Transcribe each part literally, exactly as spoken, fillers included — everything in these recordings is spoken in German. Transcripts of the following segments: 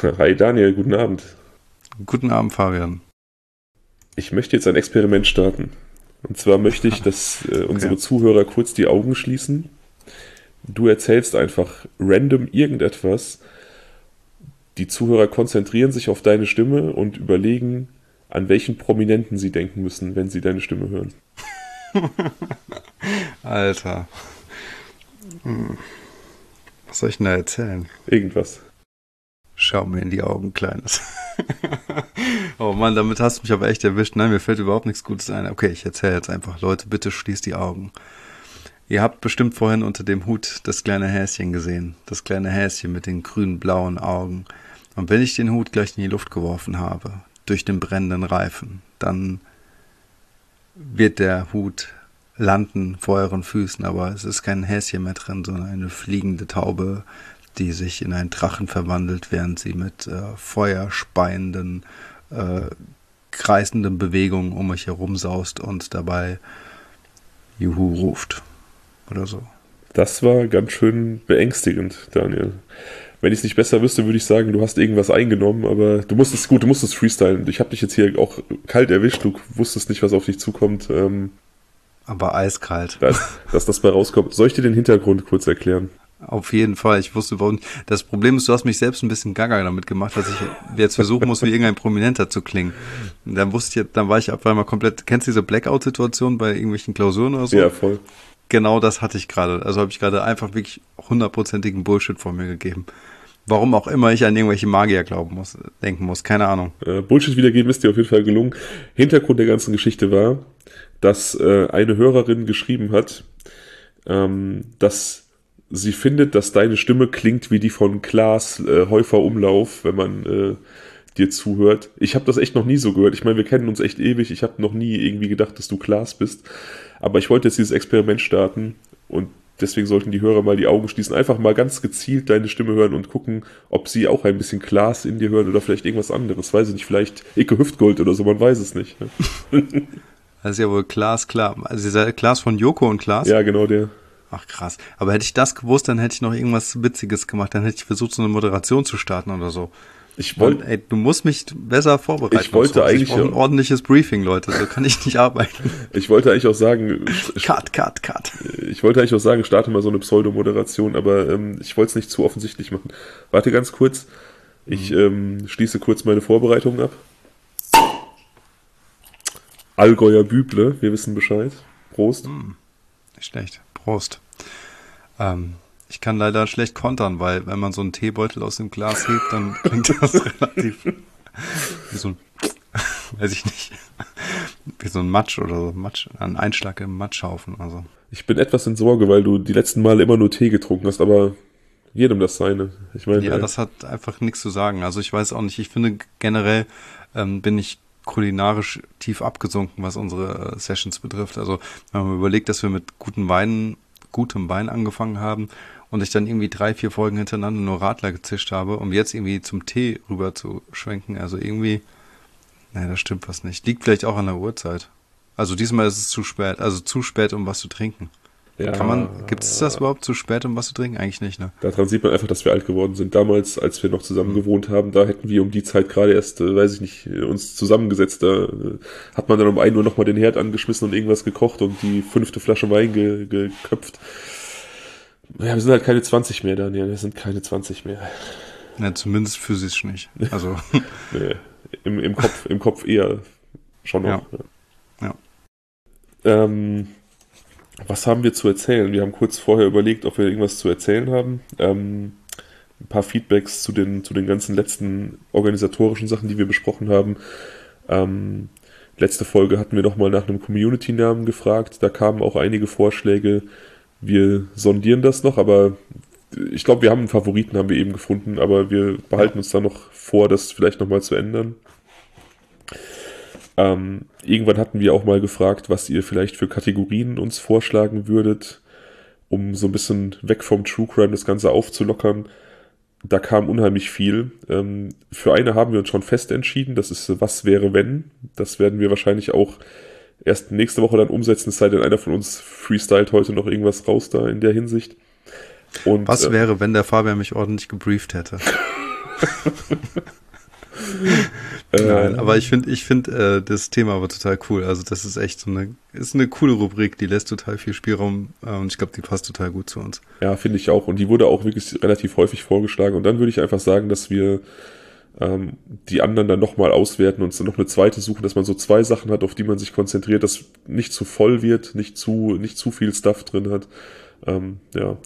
Hi Daniel, guten Abend. Guten Abend, Fabian. Ich möchte jetzt ein Experiment starten. Und zwar möchte ich, dass äh, unsere Okay. Zuhörer kurz die Augen schließen. Du erzählst einfach random irgendetwas. Die Zuhörer konzentrieren sich auf deine Stimme und überlegen, an welchen Prominenten sie denken müssen, wenn sie deine Stimme hören. Alter. Hm. Was soll ich denn da erzählen? Irgendwas. Schau mir in die Augen, Kleines. Oh Mann, damit hast du mich aber echt erwischt. Nein, mir fällt überhaupt nichts Gutes ein. Okay, ich erzähle jetzt einfach. Leute, bitte schließt die Augen. Ihr habt bestimmt vorhin unter dem Hut das kleine Häschen gesehen. Das kleine Häschen mit den grün-blauen Augen. Und wenn ich den Hut gleich in die Luft geworfen habe, durch den brennenden Reifen, dann wird der Hut landen vor euren Füßen, aber es ist kein Häschen mehr drin, sondern eine fliegende Taube, die sich in einen Drachen verwandelt, während sie mit äh, feuerspeienden, äh, kreisenden Bewegungen um euch herum saust und dabei Juhu ruft oder so. Das war ganz schön beängstigend, Daniel. Wenn ich es nicht besser wüsste, würde ich sagen, du hast irgendwas eingenommen, aber du musstest, gut, du musstest freestylen. Ich habe dich jetzt hier auch kalt erwischt, du wusstest nicht, was auf dich zukommt. Ähm, Aber eiskalt. dass, dass das bei rauskommt. Soll ich dir den Hintergrund kurz erklären? Auf jeden Fall. Ich wusste überhaupt nicht. Das Problem ist, du hast mich selbst ein bisschen gaga damit gemacht, dass ich jetzt versuchen muss, wie irgendein Prominenter zu klingen. Und dann wusste ich, dann war ich auf einmal komplett, kennst du diese Blackout-Situation bei irgendwelchen Klausuren oder so? Ja, voll. Genau das hatte ich gerade. Also habe ich gerade einfach wirklich hundertprozentigen Bullshit vor mir gegeben. Warum auch immer ich an irgendwelche Magier glauben muss, denken muss, keine Ahnung. Äh, Bullshit wiedergeben ist dir auf jeden Fall gelungen. Hintergrund der ganzen Geschichte war, dass äh, eine Hörerin geschrieben hat, ähm, dass sie findet, dass deine Stimme klingt wie die von Klaas äh, Häufer Umlauf, wenn man äh, dir zuhört. Ich habe das echt noch nie so gehört. Ich meine, wir kennen uns echt ewig. Ich habe noch nie irgendwie gedacht, dass du Klaas bist. Aber ich wollte jetzt dieses Experiment starten und deswegen sollten die Hörer mal die Augen schließen. Einfach mal ganz gezielt deine Stimme hören und gucken, ob sie auch ein bisschen Klaas in dir hören oder vielleicht irgendwas anderes. Weiß ich nicht, vielleicht Icke Hüftgold oder so, man weiß es nicht. Ne? Das ist ja wohl Klaas, klar. Also dieser Klaas von Joko und Klaas? Ja, genau der. Ach krass. Aber hätte ich das gewusst, dann hätte ich noch irgendwas Witziges gemacht. Dann hätte ich versucht, so eine Moderation zu starten oder so. Ich wollte, ey, du musst mich besser vorbereiten. Ich wollte so. eigentlich Ich brauche ein ordentliches Briefing, Leute. So kann ich nicht arbeiten. Ich wollte eigentlich auch sagen, cut, cut, cut. Ich wollte eigentlich auch sagen, starte mal so eine Pseudomoderation, aber ähm, ich wollte es nicht zu offensichtlich machen. Warte ganz kurz. Ich mhm. ähm, schließe kurz meine Vorbereitungen ab. Allgäuer Büble, wir wissen Bescheid. Prost. Mhm. Nicht schlecht. Prost. Ähm, ich kann leider schlecht kontern, weil wenn man so einen Teebeutel aus dem Glas hebt, dann klingt das relativ wie so ein, weiß ich nicht, wie so ein Matsch oder so, Matsch, ein Einschlag im Matschhaufen. Also. Ich bin etwas in Sorge, weil du die letzten Male immer nur Tee getrunken hast, aber jedem das seine. Ich meine, ja, äh, das hat einfach nichts zu sagen. Also ich weiß auch nicht, ich finde generell ähm, bin ich kulinarisch tief abgesunken, was unsere äh, Sessions betrifft. Also wenn man überlegt, dass wir mit guten Weinen, gutem Wein angefangen haben und ich dann irgendwie drei, vier Folgen hintereinander nur Radler gezischt habe, um jetzt irgendwie zum Tee rüber zu schwenken. Also irgendwie, naja, das stimmt was nicht. Liegt vielleicht auch an der Uhrzeit. Also diesmal ist es zu spät, also zu spät, um was zu trinken. ja, Kann man, gibt es das überhaupt zu spät, um was zu trinken? Eigentlich nicht, ne? daran sieht man einfach, dass wir alt geworden sind. Damals, als wir noch zusammen gewohnt haben, da hätten wir um die Zeit gerade erst, äh, weiß ich nicht, uns zusammengesetzt. Da äh, hat man dann um ein Uhr nochmal den Herd angeschmissen und irgendwas gekocht und die fünfte Flasche Wein ge- geköpft. Ja, wir sind halt keine zwanzig mehr, Daniel. Wir sind keine zwanzig mehr. Ja, zumindest physisch nicht. Also. Nee, im, im Kopf, im Kopf eher schon noch. Ja. Ja. Ähm, was haben wir zu erzählen? Wir haben kurz vorher überlegt, ob wir irgendwas zu erzählen haben. Ähm, ein paar Feedbacks zu den, zu den ganzen letzten organisatorischen Sachen, die wir besprochen haben. Ähm, letzte Folge hatten wir nochmal nach einem Community-Namen gefragt. Da kamen auch einige Vorschläge. Wir sondieren das noch, aber ich glaube, wir haben einen Favoriten, haben wir eben gefunden, aber wir behalten uns da noch vor, das vielleicht nochmal zu ändern. Ähm, irgendwann hatten wir auch mal gefragt, was ihr vielleicht für Kategorien uns vorschlagen würdet, um so ein bisschen weg vom True Crime das Ganze aufzulockern. Da kam unheimlich viel. Ähm, für eine haben wir uns schon fest entschieden, das ist Was wäre wenn. Das werden wir wahrscheinlich auch erst nächste Woche dann umsetzen, es sei denn, einer von uns freestylt heute noch irgendwas raus da in der Hinsicht. Und, Was äh, wäre, wenn der Fabian mich ordentlich gebrieft hätte? Nein, aber ich finde, ich finde äh, das Thema aber total cool. Also das ist echt so eine, ist eine coole Rubrik, die lässt total viel Spielraum äh, und ich glaube, die passt total gut zu uns. Ja, finde ich auch. Und die wurde auch wirklich relativ häufig vorgeschlagen. Und dann würde ich einfach sagen, dass wir ähm, die anderen dann nochmal auswerten und so noch eine zweite suchen, dass man so zwei Sachen hat, auf die man sich konzentriert, dass nicht zu voll wird, nicht zu, nicht zu viel Stuff drin hat. Ähm, ja.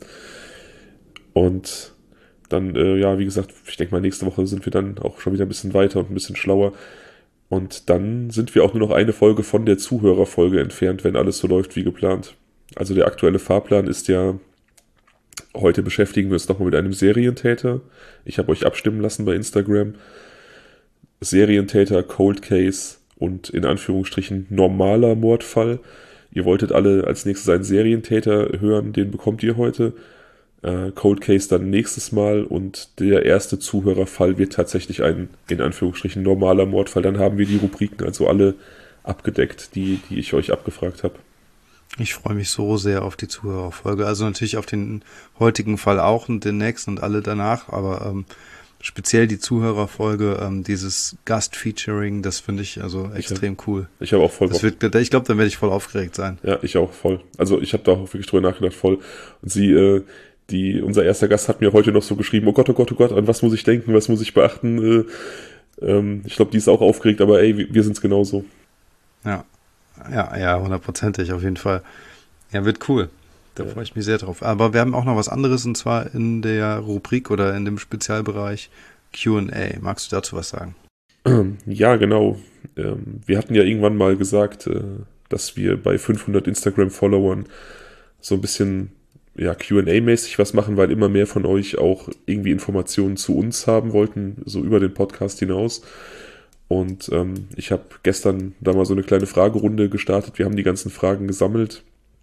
Und dann, äh, ja, wie gesagt, ich denke mal, nächste Woche sind wir dann auch schon wieder ein bisschen weiter und ein bisschen schlauer. Und dann sind wir auch nur noch eine Folge von der Zuhörerfolge entfernt, wenn alles so läuft wie geplant. Also der aktuelle Fahrplan ist ja, heute beschäftigen wir uns nochmal mit einem Serientäter. Ich habe euch abstimmen lassen bei Instagram. Serientäter, Cold Case und in Anführungsstrichen normaler Mordfall. Ihr wolltet alle als nächstes einen Serientäter hören, den bekommt ihr heute. Uh, Cold Case dann nächstes Mal und der erste Zuhörerfall wird tatsächlich ein, in Anführungsstrichen, normaler Mordfall. Dann haben wir die Rubriken also alle abgedeckt, die, die ich euch abgefragt habe. Ich freue mich so sehr auf die Zuhörerfolge. Also natürlich auf den heutigen Fall auch und den nächsten und alle danach, aber ähm, speziell die Zuhörerfolge, ähm, dieses Gast-Featuring, das finde ich also extrem ich hab, cool. Ich habe auch voll das wird, Ich glaube, dann werde ich voll aufgeregt sein. Ja, ich auch voll. Also ich habe da auch wirklich drüber nachgedacht, voll. Und sie, äh, Die, unser erster Gast hat mir heute noch so geschrieben, oh Gott, oh Gott, oh Gott, an was muss ich denken, was muss ich beachten? Äh, ähm, ich glaube, die ist auch aufgeregt, aber ey, wir, wir sind es genauso. Ja, ja, ja, hundertprozentig, auf jeden Fall. Ja, wird cool. Da ja. freue ich mich sehr drauf. Aber wir haben auch noch was anderes, und zwar in der Rubrik oder in dem Spezialbereich Q und A. Magst du dazu was sagen? Ja, genau. Ähm, wir hatten ja irgendwann mal gesagt, äh, dass wir bei fünfhundert Instagram-Followern so ein bisschen ja, Q und A-mäßig was machen, weil immer mehr von euch auch irgendwie Informationen zu uns haben wollten, so über den Podcast hinaus. Und ähm, ich habe gestern da mal so eine kleine Fragerunde gestartet. Wir haben die ganzen Fragen gesammelt.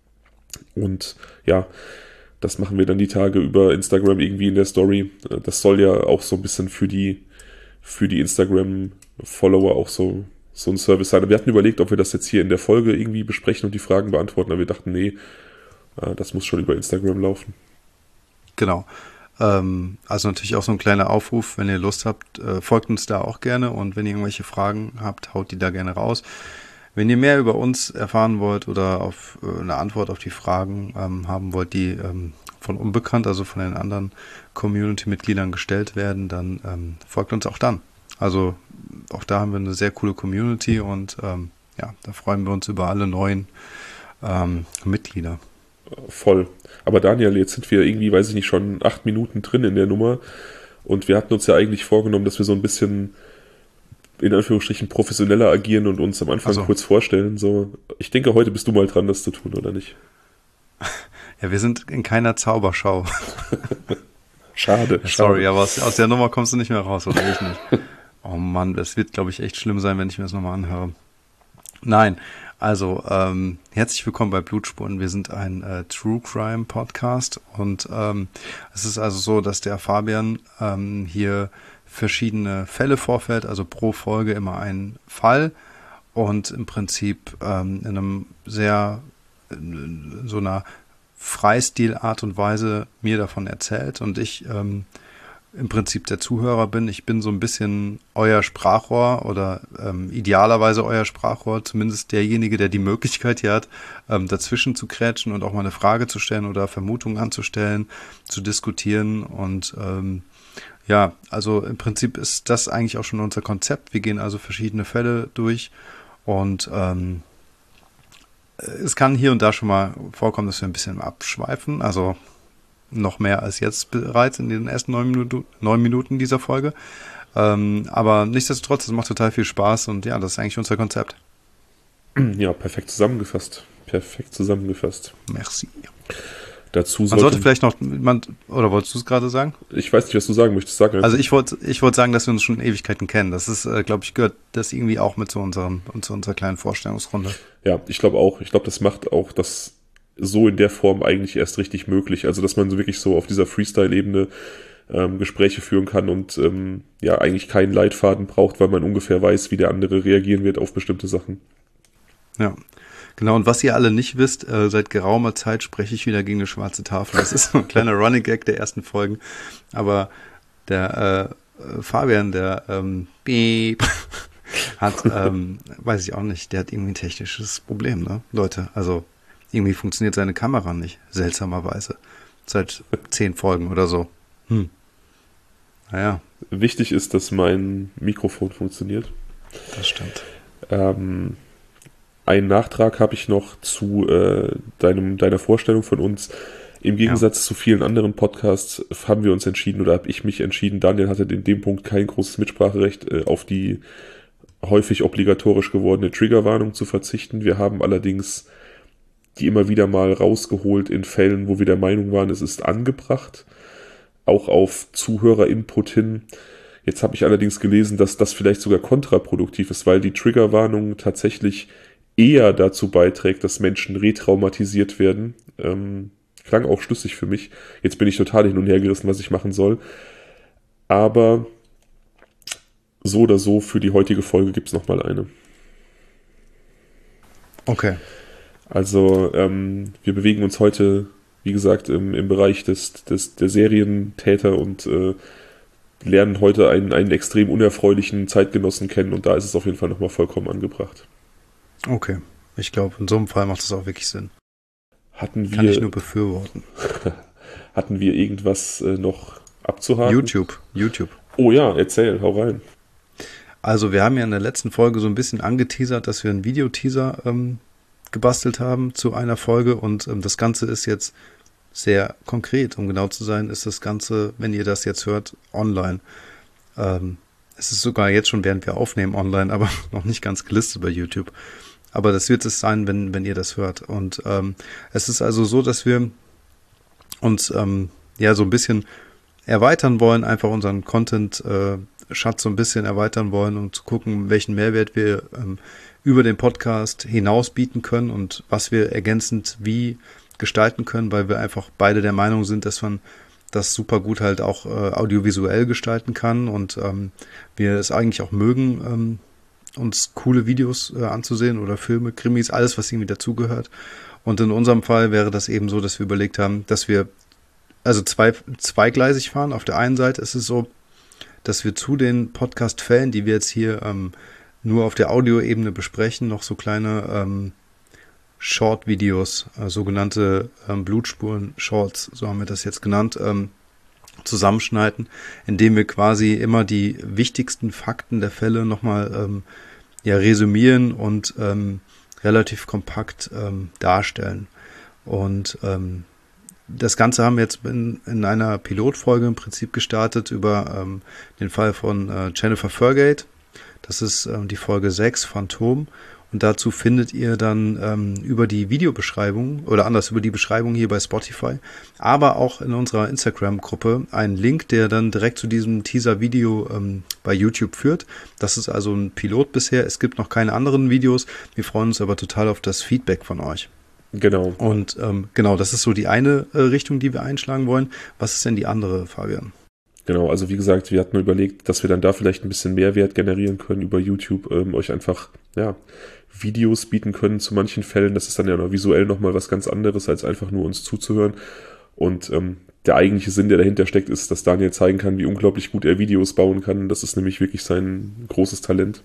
Und ja, das machen wir dann die Tage über Instagram irgendwie in der Story. Das soll ja auch so ein bisschen für die, für die Instagram-Follower auch so, so ein Service sein. Wir hatten überlegt, ob wir das jetzt hier in der Folge irgendwie besprechen und die Fragen beantworten, aber wir dachten, nee, das muss schon über Instagram laufen. Genau. Ähm, also natürlich auch so ein kleiner Aufruf, wenn ihr Lust habt, äh, folgt uns da auch gerne und wenn ihr irgendwelche Fragen habt, haut die da gerne raus. Wenn ihr mehr über uns erfahren wollt oder auf äh, eine Antwort auf die Fragen ähm, haben wollt, die ähm, von Unbekannt, also von den anderen Community-Mitgliedern gestellt werden, dann ähm, folgt uns auch dann. Also auch da haben wir eine sehr coole Community und ähm, ja, da freuen wir uns über alle neuen ähm, Mitglieder. Voll. Aber Daniel, jetzt sind wir irgendwie, weiß ich nicht, schon acht Minuten drin in der Nummer und wir hatten uns ja eigentlich vorgenommen, dass wir so ein bisschen in Anführungsstrichen professioneller agieren und uns am Anfang also. kurz vorstellen. So, ich denke, heute bist du mal dran, das zu tun, oder nicht? Ja, wir sind in keiner Zauberschau. Schade. Ja, sorry, schade. Aber aus, aus der Nummer kommst du nicht mehr raus, oder ich nicht? Oh Mann, das wird, glaube ich, echt schlimm sein, wenn ich mir das nochmal anhöre. Nein, also ähm, herzlich willkommen bei Blutspuren. Wir sind ein äh, True Crime Podcast und ähm, es ist also so, dass der Fabian ähm, hier verschiedene Fälle vorfällt, also pro Folge immer ein Fall und im Prinzip ähm, in einem sehr, in so einer Freistil-Art und Weise mir davon erzählt und ich ähm, im Prinzip der Zuhörer bin. Ich bin so ein bisschen euer Sprachrohr oder ähm, idealerweise euer Sprachrohr, zumindest derjenige, der die Möglichkeit hier hat, ähm, dazwischen zu krätschen und auch mal eine Frage zu stellen oder Vermutungen anzustellen, zu diskutieren und ähm, ja, also im Prinzip ist das eigentlich auch schon unser Konzept. Wir gehen also verschiedene Fälle durch und ähm, es kann hier und da schon mal vorkommen, dass wir ein bisschen abschweifen, also noch mehr als jetzt bereits in den ersten neun Minuten, neun Minuten dieser Folge. Ähm, aber nichtsdestotrotz, es macht total viel Spaß und ja, das ist eigentlich unser Konzept. Ja, perfekt zusammengefasst. Perfekt zusammengefasst. Merci. Dazu Man sollte vielleicht noch, man, oder wolltest du es gerade sagen? Ich weiß nicht, was du sagen möchtest. Sag also ich wollte ich wollte sagen, dass wir uns schon Ewigkeiten kennen. Das ist, äh, glaube ich, gehört das irgendwie auch mit zu, unserem, zu unserer kleinen Vorstellungsrunde. Ja, ich glaube auch. Ich glaube, das macht auch das so in der Form eigentlich erst richtig möglich. Also, dass man so wirklich so auf dieser Freestyle-Ebene ähm, Gespräche führen kann und ähm, ja, eigentlich keinen Leitfaden braucht, weil man ungefähr weiß, wie der andere reagieren wird auf bestimmte Sachen. Ja. Genau, und was ihr alle nicht wisst, äh, seit geraumer Zeit spreche ich wieder gegen eine schwarze Tafel. Das ist so ein kleiner Running Gag der ersten Folgen. Aber der äh, Fabian, der ähm, Piep, hat, ähm, weiß ich auch nicht, der hat irgendwie ein technisches Problem, ne? Leute, also irgendwie funktioniert seine Kamera nicht, seltsamerweise. Seit zehn Folgen oder so. Hm. Naja. Wichtig ist, dass mein Mikrofon funktioniert. Das stimmt. Ähm, einen Nachtrag habe ich noch zu äh, deinem, deiner Vorstellung von uns. Im Gegensatz ja. zu vielen anderen Podcasts haben wir uns entschieden, oder habe ich mich entschieden, Daniel hatte in dem Punkt kein großes Mitspracherecht, äh, auf die häufig obligatorisch gewordene Triggerwarnung zu verzichten. Wir haben allerdings die immer wieder mal rausgeholt in Fällen, wo wir der Meinung waren, es ist angebracht, auch auf Zuhörer-Input hin. Jetzt habe ich allerdings gelesen, dass das vielleicht sogar kontraproduktiv ist, weil die Triggerwarnung tatsächlich eher dazu beiträgt, dass Menschen retraumatisiert werden. Ähm, klang auch schlüssig für mich. Jetzt bin ich total hin und her gerissen, was ich machen soll. Aber so oder so, für die heutige Folge gibt es nochmal eine. Okay. Also ähm, wir bewegen uns heute, wie gesagt, im, im Bereich des, des, der Serientäter und äh, lernen heute einen, einen extrem unerfreulichen Zeitgenossen kennen und da ist es auf jeden Fall nochmal vollkommen angebracht. Okay, ich glaube, in so einem Fall macht das auch wirklich Sinn. Hatten wir, Kann ich nur befürworten. Hatten wir irgendwas äh, noch abzuhaken? YouTube, YouTube. Oh ja, erzähl, hau rein. Also wir haben ja in der letzten Folge so ein bisschen angeteasert, dass wir einen Videoteaser ähm, gebastelt haben zu einer Folge und ähm, das Ganze ist jetzt sehr konkret, um genau zu sein, ist das Ganze, wenn ihr das jetzt hört, online. Ähm, es ist sogar jetzt schon, während wir aufnehmen, online, aber noch nicht ganz gelistet bei YouTube. Aber das wird es sein, wenn, wenn ihr das hört. Und ähm, es ist also so, dass wir uns ähm, ja so ein bisschen erweitern wollen, einfach unseren Content-Schatz äh, so ein bisschen erweitern wollen, um zu gucken, welchen Mehrwert wir ähm, über den Podcast hinaus bieten können und was wir ergänzend wie gestalten können, weil wir einfach beide der Meinung sind, dass man das super gut halt auch äh, audiovisuell gestalten kann und ähm, wir es eigentlich auch mögen, ähm, uns coole Videos äh, anzusehen oder Filme, Krimis, alles, was irgendwie dazugehört. Und in unserem Fall wäre das eben so, dass wir überlegt haben, dass wir also zwei, zweigleisig fahren. Auf der einen Seite ist es so, dass wir zu den Podcast-Fällen, die wir jetzt hier ähm, nur auf der Audioebene besprechen, noch so kleine ähm, Short-Videos, äh, sogenannte ähm, Blutspuren-Shorts, so haben wir das jetzt genannt, ähm, zusammenschneiden, indem wir quasi immer die wichtigsten Fakten der Fälle nochmal ähm, ja, resümieren und ähm, relativ kompakt ähm, darstellen. Und ähm, das Ganze haben wir jetzt in, in einer Pilotfolge im Prinzip gestartet über ähm, den Fall von äh, Jennifer Fergate. Das ist ähm, die Folge sechs, Phantom. Und dazu findet ihr dann ähm, über die Videobeschreibung oder anders über die Beschreibung hier bei Spotify, aber auch in unserer Instagram-Gruppe einen Link, der dann direkt zu diesem Teaser-Video ähm, bei YouTube führt. Das ist also ein Pilot bisher. Es gibt noch keine anderen Videos. Wir freuen uns aber total auf das Feedback von euch. Genau. Und ähm, genau, das ist so die eine äh, Richtung, die wir einschlagen wollen. Was ist denn die andere, Fabian? Genau, also wie gesagt, wir hatten überlegt, dass wir dann da vielleicht ein bisschen Mehrwert generieren können über YouTube, ähm, euch einfach, ja, Videos bieten können zu manchen Fällen. Das ist dann ja noch visuell nochmal was ganz anderes, als einfach nur uns zuzuhören. Und ähm, der eigentliche Sinn, der dahinter steckt, ist, dass Daniel zeigen kann, wie unglaublich gut er Videos bauen kann. Das ist nämlich wirklich sein großes Talent.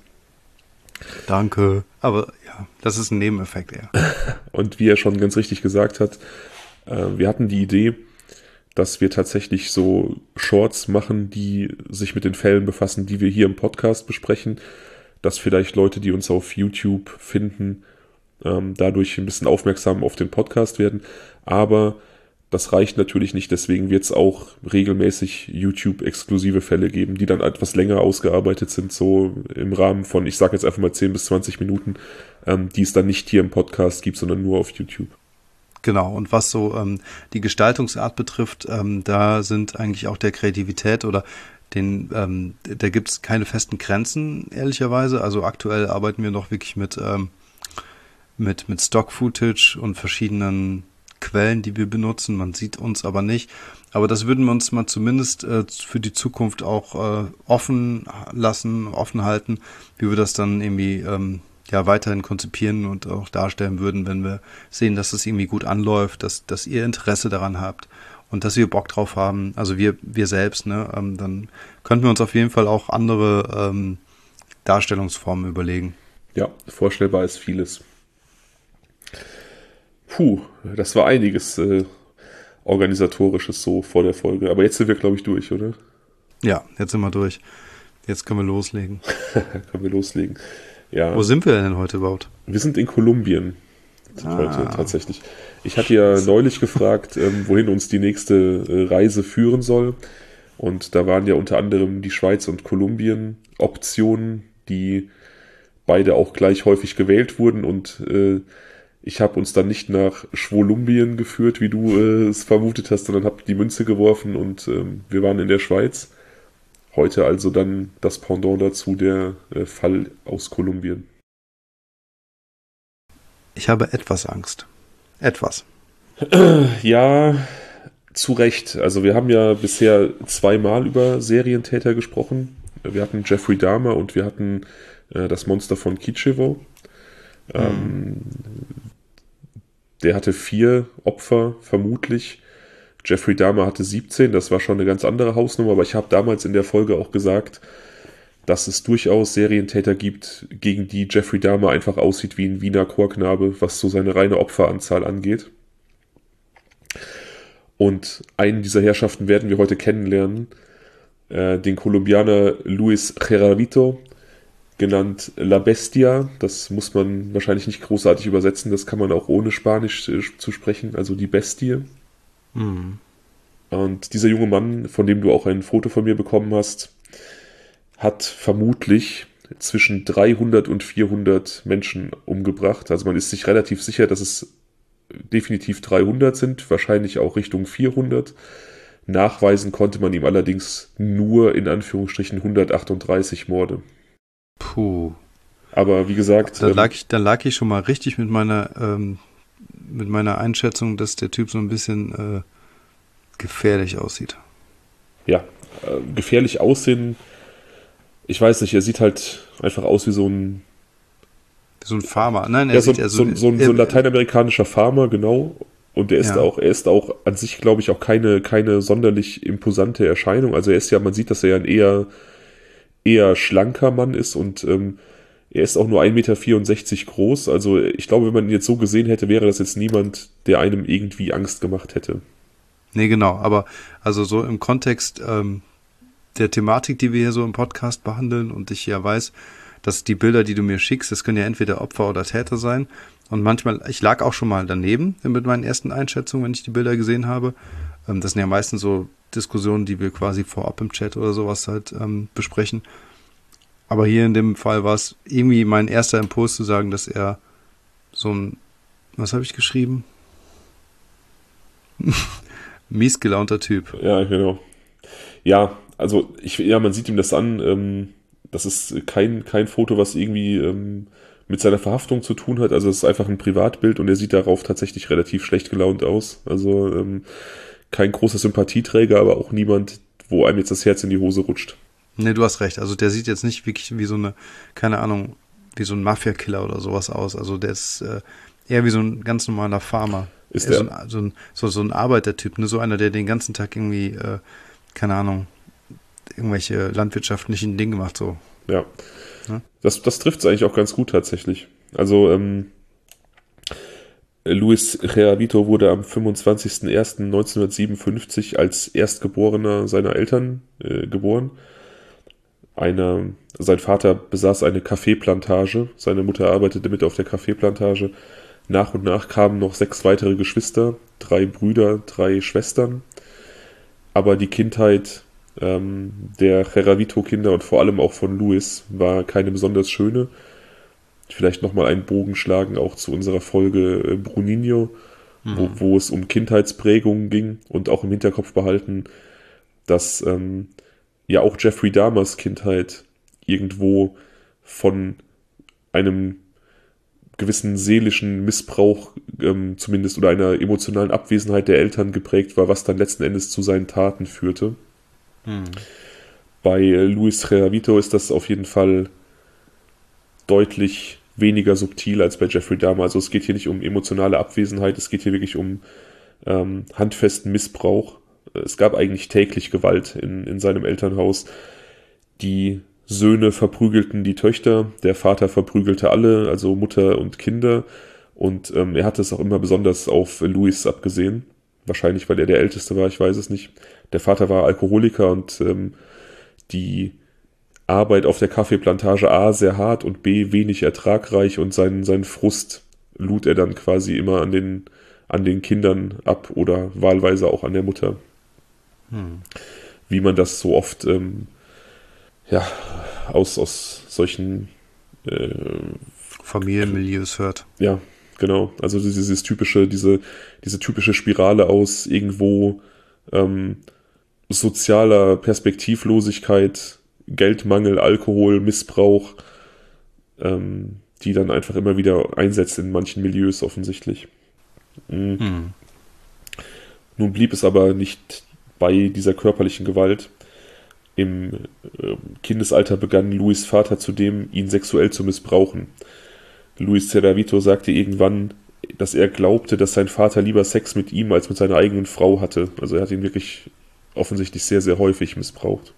Danke. Aber ja, das ist ein Nebeneffekt eher. Und wie er schon ganz richtig gesagt hat, äh, wir hatten die Idee, dass wir tatsächlich so Shorts machen, die sich mit den Fällen befassen, die wir hier im Podcast besprechen, dass vielleicht Leute, die uns auf YouTube finden, ähm, dadurch ein bisschen aufmerksam auf den Podcast werden. Aber das reicht natürlich nicht, deswegen wird es auch regelmäßig YouTube-exklusive Fälle geben, die dann etwas länger ausgearbeitet sind, so im Rahmen von, ich sage jetzt einfach mal zehn bis zwanzig Minuten, ähm, die es dann nicht hier im Podcast gibt, sondern nur auf YouTube. Genau, und was so ähm, die Gestaltungsart betrifft, ähm, da sind eigentlich auch der Kreativität oder den, ähm, da gibt es keine festen Grenzen, ehrlicherweise. Also aktuell arbeiten wir noch wirklich mit, ähm, mit, mit Stock-Footage und verschiedenen Quellen, die wir benutzen. Man sieht uns aber nicht. Aber das würden wir uns mal zumindest äh, für die Zukunft auch äh, offen lassen, offen halten, wie wir das dann irgendwie ähm, ja weiterhin konzipieren und auch darstellen würden, wenn wir sehen, dass es irgendwie gut anläuft, dass, dass ihr Interesse daran habt. und dass wir Bock drauf haben, also wir, wir selbst, ne, ähm, dann könnten wir uns auf jeden Fall auch andere ähm, Darstellungsformen überlegen. Ja, vorstellbar ist vieles. Puh, das war einiges äh, Organisatorisches so vor der Folge. Aber jetzt sind wir, glaube ich, durch, oder? Ja, jetzt sind wir durch. Jetzt können wir loslegen. Können wir loslegen. Ja. Wo sind wir denn heute überhaupt? Wir sind in Kolumbien Ah. heute tatsächlich. Ich hatte ja neulich gefragt, ähm, wohin uns die nächste äh, Reise führen soll. Und da waren ja unter anderem die Schweiz und Kolumbien Optionen, die beide auch gleich häufig gewählt wurden. Und äh, ich habe uns dann nicht nach Schwolumbien geführt, wie du äh, es vermutet hast, sondern habe die Münze geworfen und ähm, wir waren in der Schweiz. Heute also dann das Pendant dazu, der äh, Fall aus Kolumbien. Ich habe etwas Angst. Etwas. Ja, zu Recht. Also wir haben ja bisher zweimal über Serientäter gesprochen. Wir hatten Jeffrey Dahmer und wir hatten äh, das Monster von Kitschewo. Mhm. Ähm, der hatte vier Opfer, vermutlich. Jeffrey Dahmer hatte siebzehn, das war schon eine ganz andere Hausnummer, aber ich habe damals in der Folge auch gesagt, dass es durchaus Serientäter gibt, gegen die Jeffrey Dahmer einfach aussieht wie ein Wiener Chorknabe, was so seine reine Opferanzahl angeht. Und einen dieser Herrschaften werden wir heute kennenlernen, äh, den Kolumbianer Luis Garavito, genannt La Bestia. Das muss man wahrscheinlich nicht großartig übersetzen, das kann man auch ohne Spanisch äh, zu sprechen, also die Bestie. Mhm. Und dieser junge Mann, von dem du auch ein Foto von mir bekommen hast, hat vermutlich zwischen dreihundert und vierhundert Menschen umgebracht. Also man ist sich relativ sicher, dass es definitiv dreihundert sind, wahrscheinlich auch Richtung vierhundert. Nachweisen konnte man ihm allerdings nur in Anführungsstrichen hundertachtunddreißig Morde. Puh. Aber wie gesagt... Da ähm, lag ich, da lag ich schon mal richtig mit meiner, ähm, mit meiner Einschätzung, dass der Typ so ein bisschen äh, gefährlich aussieht. Ja, äh, gefährlich aussehen... Ich weiß nicht, er sieht halt einfach aus wie so ein... So ein Farmer. Nein, er ja, so, sieht ja so, so, so, ein, so ein lateinamerikanischer Farmer, genau. Und er ist ja. auch, er ist auch an sich, glaube ich, auch keine, keine sonderlich imposante Erscheinung. Also er ist ja, man sieht, dass er ja ein eher, eher schlanker Mann ist und ähm, er ist auch nur ein Meter vierundsechzig groß. Also ich glaube, wenn man ihn jetzt so gesehen hätte, wäre das jetzt niemand, der einem irgendwie Angst gemacht hätte. Nee, genau. Aber also so im Kontext ähm, der Thematik, die wir hier so im Podcast behandeln und ich ja weiß, dass die Bilder, die du mir schickst, das können ja entweder Opfer oder Täter sein. Und manchmal, ich lag auch schon mal daneben mit meinen ersten Einschätzungen, wenn ich die Bilder gesehen habe. Ähm, das sind ja meistens so Diskussionen, die wir quasi vorab im Chat oder sowas halt ähm, besprechen. Aber hier in dem Fall war es irgendwie mein erster Impuls zu sagen, dass er so ein, was habe ich geschrieben? Mies gelaunter Typ. Ja, genau. Ja, also ich, ja, man sieht ihm das an. Ähm, das ist kein, kein Foto, was irgendwie ähm, mit seiner Verhaftung zu tun hat. Also es ist einfach ein Privatbild und er sieht darauf tatsächlich relativ schlecht gelaunt aus. Also ähm, kein großer Sympathieträger, aber auch niemand, wo einem jetzt das Herz in die Hose rutscht. Nee, du hast recht. Also der sieht jetzt nicht wirklich wie so eine, keine Ahnung, wie so ein Mafia-Killer oder sowas aus. Also der ist äh, eher wie so ein ganz normaler Farmer. Ist der der? So ein, so, ein, so, so ein Arbeitertyp, ne? So einer, der den ganzen Tag irgendwie, äh, keine Ahnung, irgendwelche landwirtschaftlichen Dinge macht, so. Ja. ja? Das, das trifft es eigentlich auch ganz gut tatsächlich. Also, ähm, Luis Garavito wurde am fünfundzwanzigsten ersten neunzehnhundertsiebenundfünfzig als Erstgeborener seiner Eltern äh, geboren. Eine, sein Vater besaß eine Kaffeeplantage, seine Mutter arbeitete mit auf der Kaffeeplantage. Nach und nach kamen noch sechs weitere Geschwister, drei Brüder, drei Schwestern. Aber die Kindheit ähm, der Garavito-Kinder und vor allem auch von Luis war keine besonders schöne. Vielleicht nochmal einen Bogen schlagen, auch zu unserer Folge äh, Bruninho, mhm. wo, wo es um Kindheitsprägungen ging und auch im Hinterkopf behalten, dass ähm, ja auch Jeffrey Dahmers Kindheit irgendwo von einem gewissen seelischen Missbrauch ähm, zumindest oder einer emotionalen Abwesenheit der Eltern geprägt war, was dann letzten Endes zu seinen Taten führte. Hm. Bei äh, Luis Garavito ist das auf jeden Fall deutlich weniger subtil als bei Jeffrey Dahmer. Also es geht hier nicht um emotionale Abwesenheit, es geht hier wirklich um ähm, handfesten Missbrauch es gab eigentlich täglich Gewalt in, in seinem Elternhaus. Die Söhne verprügelten die Töchter, der Vater verprügelte alle, also Mutter und Kinder. Und ähm, er hatte es auch immer besonders auf Louis abgesehen. Wahrscheinlich, weil er der Älteste war, ich weiß es nicht. Der Vater war Alkoholiker und ähm, die Arbeit auf der Kaffeeplantage A sehr hart und B wenig ertragreich und seinen, seinen Frust lud er dann quasi immer an den, an den Kindern ab oder wahlweise auch an der Mutter. Hm. Wie man das so oft ähm, ja, aus, aus solchen äh, Familienmilieus hört. Ja, genau. Also dieses typische, diese, diese typische Spirale aus irgendwo ähm, sozialer Perspektivlosigkeit, Geldmangel, Alkohol, Missbrauch, ähm, die dann einfach immer wieder einsetzt in manchen Milieus offensichtlich. Mhm. Hm. Nun blieb es aber nicht bei dieser körperlichen Gewalt. Im äh, Kindesalter begann Louis' Vater zudem, ihn sexuell zu missbrauchen. Luis Cerravito sagte irgendwann, dass er glaubte, dass sein Vater lieber Sex mit ihm als mit seiner eigenen Frau hatte. Also er hat ihn wirklich offensichtlich sehr, sehr häufig missbraucht.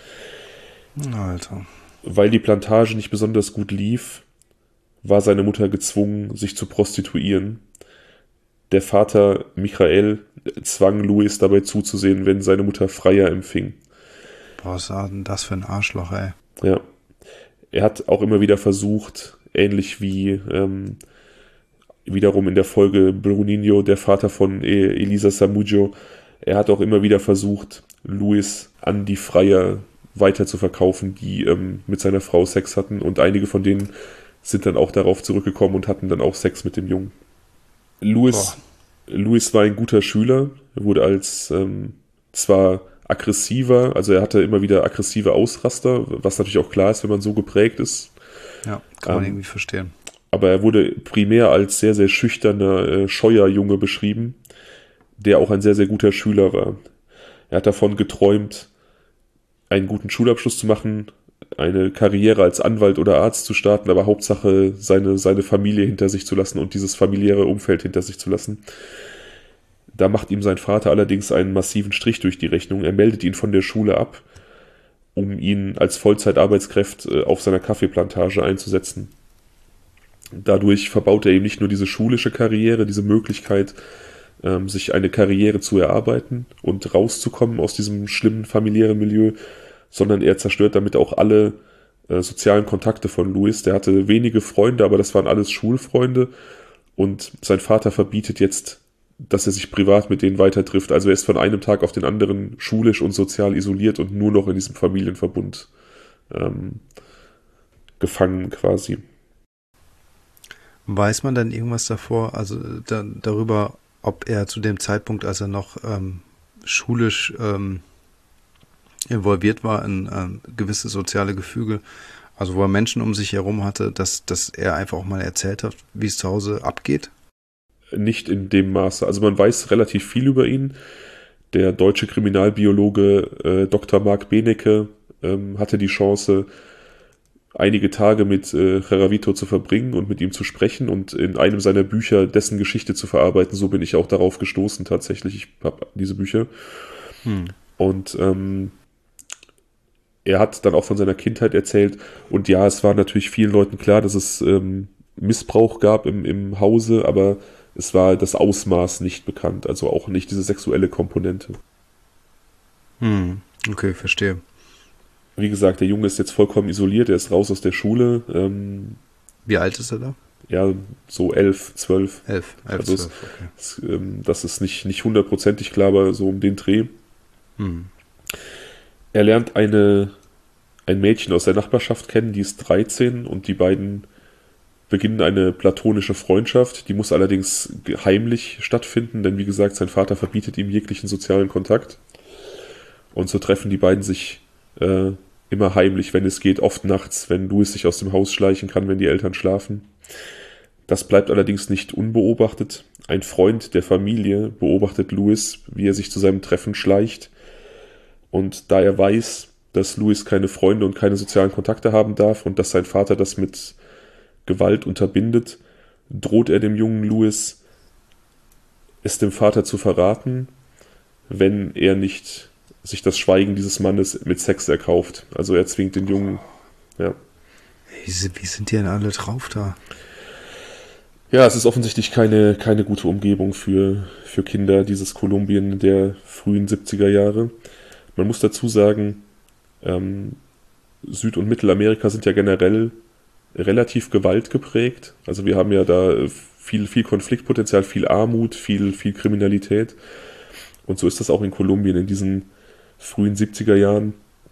Alter. Weil die Plantage nicht besonders gut lief, war seine Mutter gezwungen, sich zu prostituieren. Der Vater Michael zwang Louis dabei zuzusehen, wenn seine Mutter Freier empfing. Boah, was war denn das für ein Arschloch, ey? Ja. Er hat auch immer wieder versucht, ähnlich wie ähm, wiederum in der Folge Bruninho, der Vater von Elisa Samudjo, er hat auch immer wieder versucht, Louis an die Freier weiter zu verkaufen, die ähm, mit seiner Frau Sex hatten, und einige von denen sind dann auch darauf zurückgekommen und hatten dann auch Sex mit dem Jungen. Louis, Louis war ein guter Schüler, er wurde als ähm, zwar aggressiver, also er hatte immer wieder aggressive Ausraster, was natürlich auch klar ist, wenn man so geprägt ist. Ja, kann man ähm, irgendwie verstehen. Aber er wurde primär als sehr, sehr schüchterner, äh, scheuer Junge beschrieben, der auch ein sehr, sehr guter Schüler war. Er hat davon geträumt, einen guten Schulabschluss zu machen, eine Karriere als Anwalt oder Arzt zu starten, aber Hauptsache seine, seine Familie hinter sich zu lassen und dieses familiäre Umfeld hinter sich zu lassen. Da macht ihm sein Vater allerdings einen massiven Strich durch die Rechnung. Er meldet ihn von der Schule ab, um ihn als Vollzeitarbeitskraft auf seiner Kaffeeplantage einzusetzen. Dadurch verbaut er ihm nicht nur diese schulische Karriere, diese Möglichkeit, sich eine Karriere zu erarbeiten und rauszukommen aus diesem schlimmen familiären Milieu, sondern er zerstört damit auch alle äh, sozialen Kontakte von Louis. Der hatte wenige Freunde, aber das waren alles Schulfreunde, und sein Vater verbietet jetzt, dass er sich privat mit denen weiter trifft. Also er ist von einem Tag auf den anderen schulisch und sozial isoliert und nur noch in diesem Familienverbund ähm, gefangen quasi. Weiß man dann irgendwas davor, also da, darüber, ob er zu dem Zeitpunkt, als er noch ähm, schulisch ähm, involviert war in ähm, gewisse soziale Gefüge, also wo er Menschen um sich herum hatte, dass, dass er einfach auch mal erzählt hat, wie es zu Hause abgeht? Nicht in dem Maße. Also man weiß relativ viel über ihn. Der deutsche Kriminalbiologe äh, Doktor Marc Benecke ähm, hatte die Chance, einige Tage mit äh, Cerravito zu verbringen und mit ihm zu sprechen und in einem seiner Bücher dessen Geschichte zu verarbeiten. So bin ich auch darauf gestoßen tatsächlich. Ich habe diese Bücher. Hm. Und ähm, er hat dann auch von seiner Kindheit erzählt. Und ja, es war natürlich vielen Leuten klar, dass es ähm, Missbrauch gab im, im Hause, aber es war das Ausmaß nicht bekannt. Also auch nicht diese sexuelle Komponente. Hm. Okay, verstehe. Wie gesagt, der Junge ist jetzt vollkommen isoliert, er ist raus aus der Schule. Ähm, Wie alt ist er da? Ja, so elf, zwölf. Elf, elf, also zwölf, es, okay. Es, ähm, das ist nicht, nicht hundertprozentig klar, aber so um den Dreh. Hm. Er lernt eine, ein Mädchen aus der Nachbarschaft kennen, die ist dreizehn, und die beiden beginnen eine platonische Freundschaft. Die muss allerdings heimlich stattfinden, denn wie gesagt, sein Vater verbietet ihm jeglichen sozialen Kontakt. Und so treffen die beiden sich äh, immer heimlich, wenn es geht, oft nachts, wenn Louis sich aus dem Haus schleichen kann, wenn die Eltern schlafen. Das bleibt allerdings nicht unbeobachtet. Ein Freund der Familie beobachtet Louis, wie er sich zu seinem Treffen schleicht. Und da er weiß, dass Louis keine Freunde und keine sozialen Kontakte haben darf und dass sein Vater das mit Gewalt unterbindet, droht er dem jungen Louis, es dem Vater zu verraten, wenn er nicht sich das Schweigen dieses Mannes mit Sex erkauft. Also er zwingt den Jungen, ja. Wie, wie sind die denn alle drauf da? Ja, es ist offensichtlich keine, keine gute Umgebung für, für Kinder, dieses Kolumbien der frühen siebziger Jahre. Man muss dazu sagen, ähm, Süd- und Mittelamerika sind ja generell relativ gewaltgeprägt. Also wir haben ja da viel, viel Konfliktpotenzial, viel Armut, viel, viel Kriminalität. Und so ist das auch in Kolumbien in diesen frühen siebziger Jahren.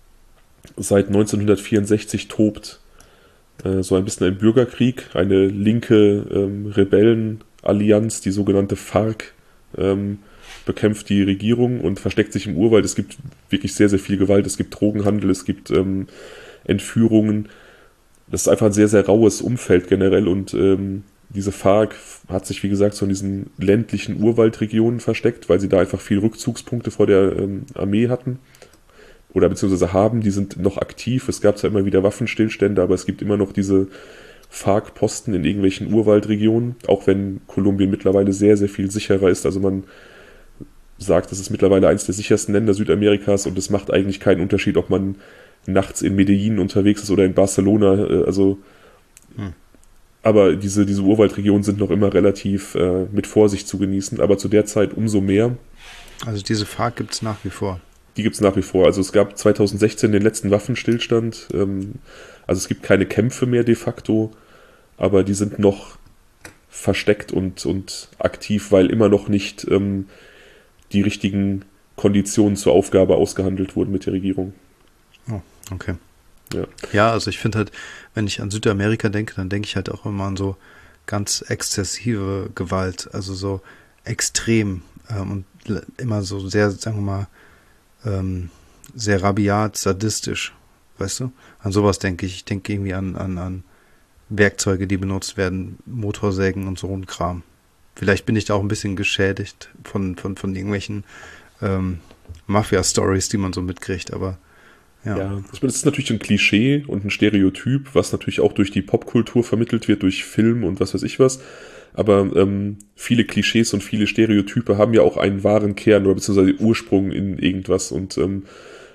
Seit neunzehnhundertvierundsechzig tobt äh, so ein bisschen ein Bürgerkrieg, eine linke ähm, Rebellenallianz, die sogenannte FARC, ähm, bekämpft die Regierung und versteckt sich im Urwald. Es gibt wirklich sehr, sehr viel Gewalt. Es gibt Drogenhandel, es gibt ähm, Entführungen. Das ist einfach ein sehr, sehr raues Umfeld generell und ähm, diese FARC hat sich, wie gesagt, so in diesen ländlichen Urwaldregionen versteckt, weil sie da einfach viel Rückzugspunkte vor der ähm, Armee hatten oder beziehungsweise haben. Die sind noch aktiv. Es gab zwar immer wieder Waffenstillstände, aber es gibt immer noch diese FARC-Posten in irgendwelchen Urwaldregionen, auch wenn Kolumbien mittlerweile sehr, sehr viel sicherer ist. Also man sagt, es ist mittlerweile eines der sichersten Länder Südamerikas und es macht eigentlich keinen Unterschied, ob man nachts in Medellin unterwegs ist oder in Barcelona. Also hm. Aber diese, diese Urwaldregionen sind noch immer relativ äh, mit Vorsicht zu genießen, aber zu der Zeit umso mehr. Also diese FARC gibt es nach wie vor? Die gibt es nach wie vor. Also es gab zweitausendsechzehn den letzten Waffenstillstand. Ähm, also es gibt keine Kämpfe mehr de facto, aber die sind noch versteckt und, und aktiv, weil immer noch nicht ähm, die richtigen Konditionen zur Aufgabe ausgehandelt wurden mit der Regierung. Oh, okay. Ja. ja, also ich finde halt, wenn ich an Südamerika denke, dann denke ich halt auch immer an so ganz exzessive Gewalt, also so extrem ähm, und immer so sehr, sagen wir mal, ähm, sehr rabiat, sadistisch, weißt du? An sowas denke ich. Ich denke irgendwie an, an, an Werkzeuge, die benutzt werden, Motorsägen und so ein Kram. Vielleicht bin ich da auch ein bisschen geschädigt von, von, von irgendwelchen ähm, Mafia-Stories, die man so mitkriegt, aber ja. ja. Das ist natürlich ein Klischee und ein Stereotyp, was natürlich auch durch die Popkultur vermittelt wird, durch Film und was weiß ich was. Aber ähm, viele Klischees und viele Stereotype haben ja auch einen wahren Kern oder beziehungsweise Ursprung in irgendwas. Und ähm,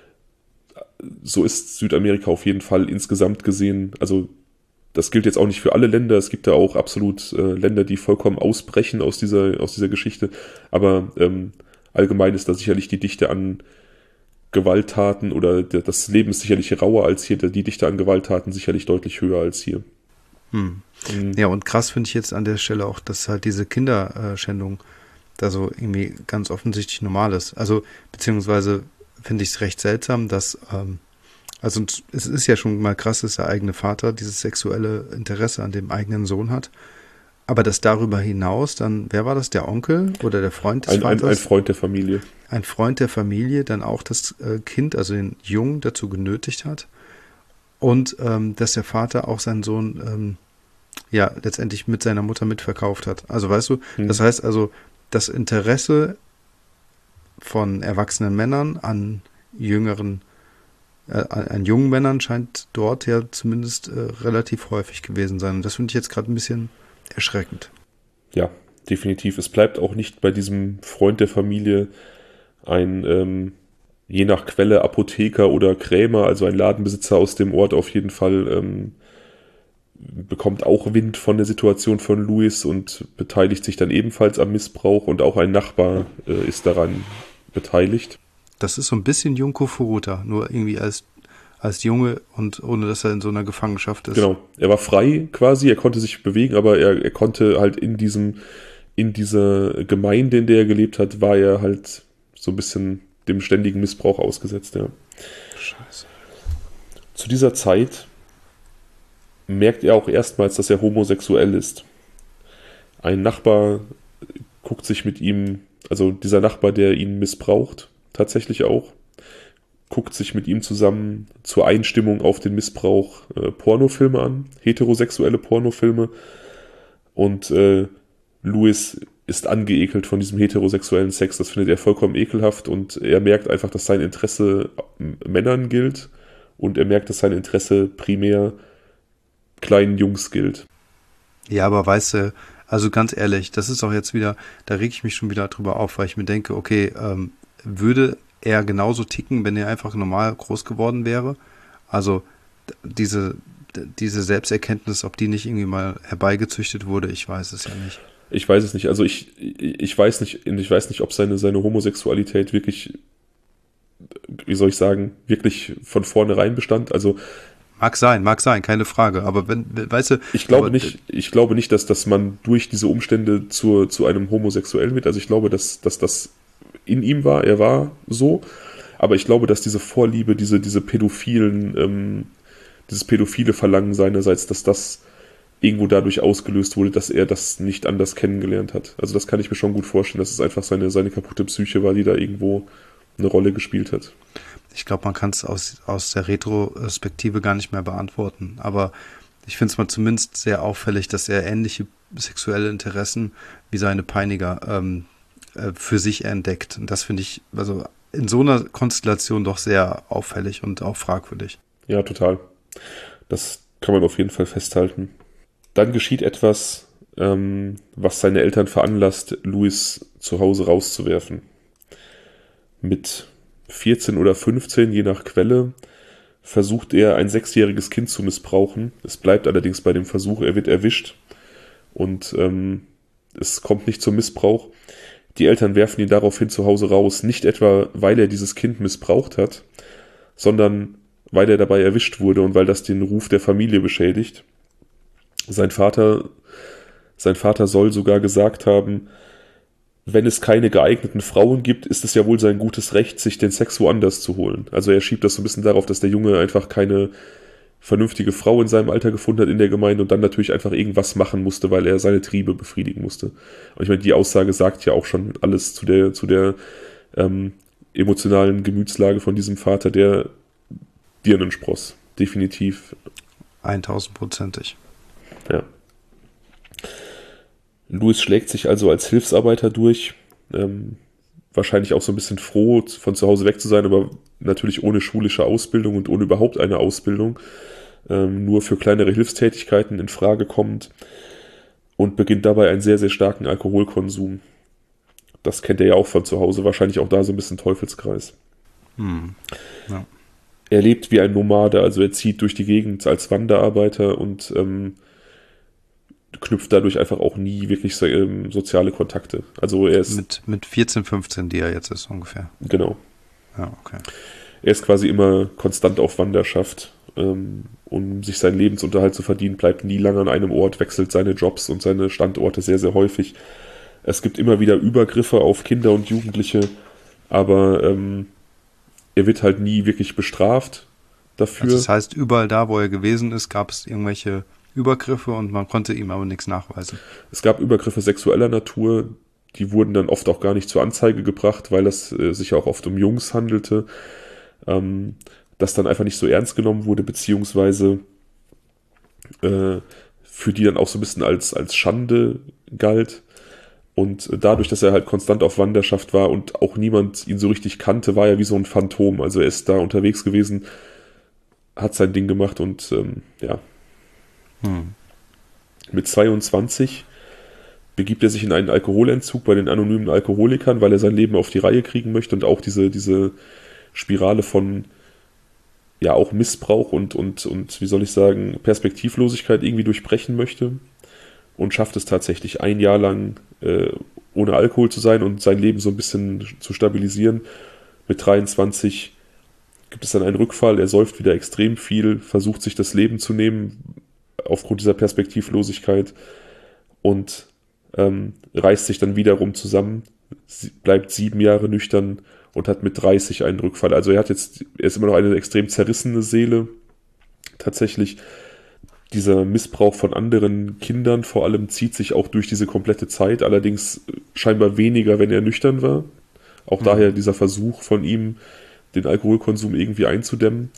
so ist Südamerika auf jeden Fall insgesamt gesehen. Also das gilt jetzt auch nicht für alle Länder. Es gibt da auch absolut äh, Länder, die vollkommen ausbrechen aus dieser, aus dieser Geschichte. Aber ähm, allgemein ist da sicherlich die Dichte an Gewalttaten oder der, das Leben ist sicherlich rauer als hier, die Dichte an Gewalttaten sicherlich deutlich höher als hier. Hm. Mhm. Ja, und krass finde ich jetzt an der Stelle auch, dass halt diese Kinderschändung da so irgendwie ganz offensichtlich normal ist. Also, beziehungsweise finde ich es recht seltsam, dass, ähm, also es ist ja schon mal krass, dass der eigene Vater dieses sexuelle Interesse an dem eigenen Sohn hat. Aber dass darüber hinaus dann, wer war das, der Onkel oder der Freund des ein, Vaters? Ein, ein Freund der Familie. Ein Freund der Familie dann auch das äh, Kind, also den Jungen, dazu genötigt hat. Und ähm, dass der Vater auch seinen Sohn ähm, ja letztendlich mit seiner Mutter mitverkauft hat. Also weißt du, hm. das heißt also, das Interesse von erwachsenen Männern an jüngeren, äh, an jungen Männern scheint dort ja zumindest äh, relativ häufig gewesen sein. Und das finde ich jetzt gerade ein bisschen erschreckend. Ja, definitiv. Es bleibt auch nicht bei diesem Freund der Familie ein ähm, je nach Quelle Apotheker oder Krämer, also ein Ladenbesitzer aus dem Ort auf jeden Fall, ähm, bekommt auch Wind von der Situation von Luis und beteiligt sich dann ebenfalls am Missbrauch und auch ein Nachbar äh, ist daran beteiligt. Das ist so ein bisschen Junko Furuta, nur irgendwie als, als Junge und ohne dass er in so einer Gefangenschaft ist. Genau, er war frei quasi, er konnte sich bewegen, aber er, er konnte halt in diesem, in dieser Gemeinde, in der er gelebt hat, war er halt so ein bisschen dem ständigen Missbrauch ausgesetzt, ja. Scheiße. Zu dieser Zeit merkt er auch erstmals, dass er homosexuell ist. Ein Nachbar guckt sich mit ihm, also dieser Nachbar, der ihn missbraucht, tatsächlich auch, guckt sich mit ihm zusammen zur Einstimmung auf den Missbrauch äh, Pornofilme an, heterosexuelle Pornofilme. Und äh, Luis ist angeekelt von diesem heterosexuellen Sex. Das findet er vollkommen ekelhaft und er merkt einfach, dass sein Interesse Männern gilt und er merkt, dass sein Interesse primär kleinen Jungs gilt. Ja, aber weißt du, also ganz ehrlich, das ist auch jetzt wieder, da reg ich mich schon wieder drüber auf, weil ich mir denke, okay, ähm, würde er genauso ticken, wenn er einfach normal groß geworden wäre? Also diese, diese Selbsterkenntnis, ob die nicht irgendwie mal herbeigezüchtet wurde, ich weiß es ja nicht. Ich weiß es nicht. Also ich, ich weiß nicht, ich weiß nicht, ob seine, seine Homosexualität wirklich, wie soll ich sagen, wirklich von vornherein bestand. Also mag sein, mag sein, keine Frage. Aber wenn, weißt du, ich glaube aber, nicht, ich glaube nicht, dass, dass man durch diese Umstände zur, zu einem Homosexuellen wird. Also ich glaube, dass, dass das in ihm war, er war so. Aber ich glaube, dass diese Vorliebe, diese, diese pädophilen, ähm, dieses pädophile Verlangen seinerseits, dass das irgendwo dadurch ausgelöst wurde, dass er das nicht anders kennengelernt hat. Also das kann ich mir schon gut vorstellen, dass es einfach seine, seine kaputte Psyche war, die da irgendwo eine Rolle gespielt hat. Ich glaube, man kann es aus, aus der Retrospektive gar nicht mehr beantworten. Aber ich finde es mal zumindest sehr auffällig, dass er ähnliche sexuelle Interessen wie seine Peiniger ähm, äh, für sich entdeckt. Und das finde ich also in so einer Konstellation doch sehr auffällig und auch fragwürdig. Ja, total. Das kann man auf jeden Fall festhalten. Dann geschieht etwas, ähm, was seine Eltern veranlasst, Louis zu Hause rauszuwerfen. Mit vierzehn oder fünfzehn, je nach Quelle, versucht er, ein sechsjähriges Kind zu missbrauchen. Es bleibt allerdings bei dem Versuch, er wird erwischt und ähm, es kommt nicht zum Missbrauch. Die Eltern werfen ihn daraufhin zu Hause raus, nicht etwa, weil er dieses Kind missbraucht hat, sondern weil er dabei erwischt wurde und weil das den Ruf der Familie beschädigt. Sein Vater, sein Vater soll sogar gesagt haben, wenn es keine geeigneten Frauen gibt, ist es ja wohl sein gutes Recht, sich den Sex woanders zu holen. Also er schiebt das so ein bisschen darauf, dass der Junge einfach keine vernünftige Frau in seinem Alter gefunden hat in der Gemeinde und dann natürlich einfach irgendwas machen musste, weil er seine Triebe befriedigen musste. Und ich meine, die Aussage sagt ja auch schon alles zu der, zu der ähm, emotionalen Gemütslage von diesem Vater, der Dirnenspross. Definitiv. Eintausendprozentig. Ja. Louis schlägt sich also als Hilfsarbeiter durch, ähm, wahrscheinlich auch so ein bisschen froh, von zu Hause weg zu sein, aber natürlich ohne schulische Ausbildung und ohne überhaupt eine Ausbildung, ähm, nur für kleinere Hilfstätigkeiten in Frage kommt und beginnt dabei einen sehr, sehr starken Alkoholkonsum. Das kennt er ja auch von zu Hause, wahrscheinlich auch da so ein bisschen Teufelskreis. Hm. Ja. Er lebt wie ein Nomade, also er zieht durch die Gegend als Wanderarbeiter und ähm, knüpft dadurch einfach auch nie wirklich so, ähm, soziale Kontakte. Also er ist... Mit, mit vierzehn, fünfzehn, die er jetzt ist ungefähr. Genau. Ja, okay. Er ist quasi immer konstant auf Wanderschaft, ähm, um sich seinen Lebensunterhalt zu verdienen, bleibt nie lange an einem Ort, wechselt seine Jobs und seine Standorte sehr, sehr häufig. Es gibt immer wieder Übergriffe auf Kinder und Jugendliche, aber ähm, er wird halt nie wirklich bestraft dafür. Also das heißt, überall da, wo er gewesen ist, gab es irgendwelche Übergriffe und man konnte ihm aber nichts nachweisen. Es gab Übergriffe sexueller Natur, die wurden dann oft auch gar nicht zur Anzeige gebracht, weil es äh, sich ja auch oft um Jungs handelte, ähm, das dann einfach nicht so ernst genommen wurde, beziehungsweise äh, für die dann auch so ein bisschen als, als Schande galt. Und dadurch, dass er halt konstant auf Wanderschaft war und auch niemand ihn so richtig kannte, war er wie so ein Phantom. Also er ist da unterwegs gewesen, hat sein Ding gemacht und ähm, ja. Hm. Mit zweiundzwanzig begibt er sich in einen Alkoholentzug bei den anonymen Alkoholikern, weil er sein Leben auf die Reihe kriegen möchte und auch diese, diese Spirale von ja auch Missbrauch und, und, und wie soll ich sagen, Perspektivlosigkeit irgendwie durchbrechen möchte und schafft es tatsächlich ein Jahr lang äh, ohne Alkohol zu sein und sein Leben so ein bisschen zu stabilisieren. Mit dreiundzwanzig gibt es dann einen Rückfall, er säuft wieder extrem viel, versucht sich das Leben zu nehmen aufgrund dieser Perspektivlosigkeit und ähm, reißt sich dann wiederum zusammen, bleibt sieben Jahre nüchtern und hat mit dreißig einen Rückfall. Also er hat jetzt, er ist immer noch eine extrem zerrissene Seele. Tatsächlich, dieser Missbrauch von anderen Kindern vor allem zieht sich auch durch diese komplette Zeit, allerdings scheinbar weniger, wenn er nüchtern war. Auch mhm. daher dieser Versuch von ihm, den Alkoholkonsum irgendwie einzudämmen.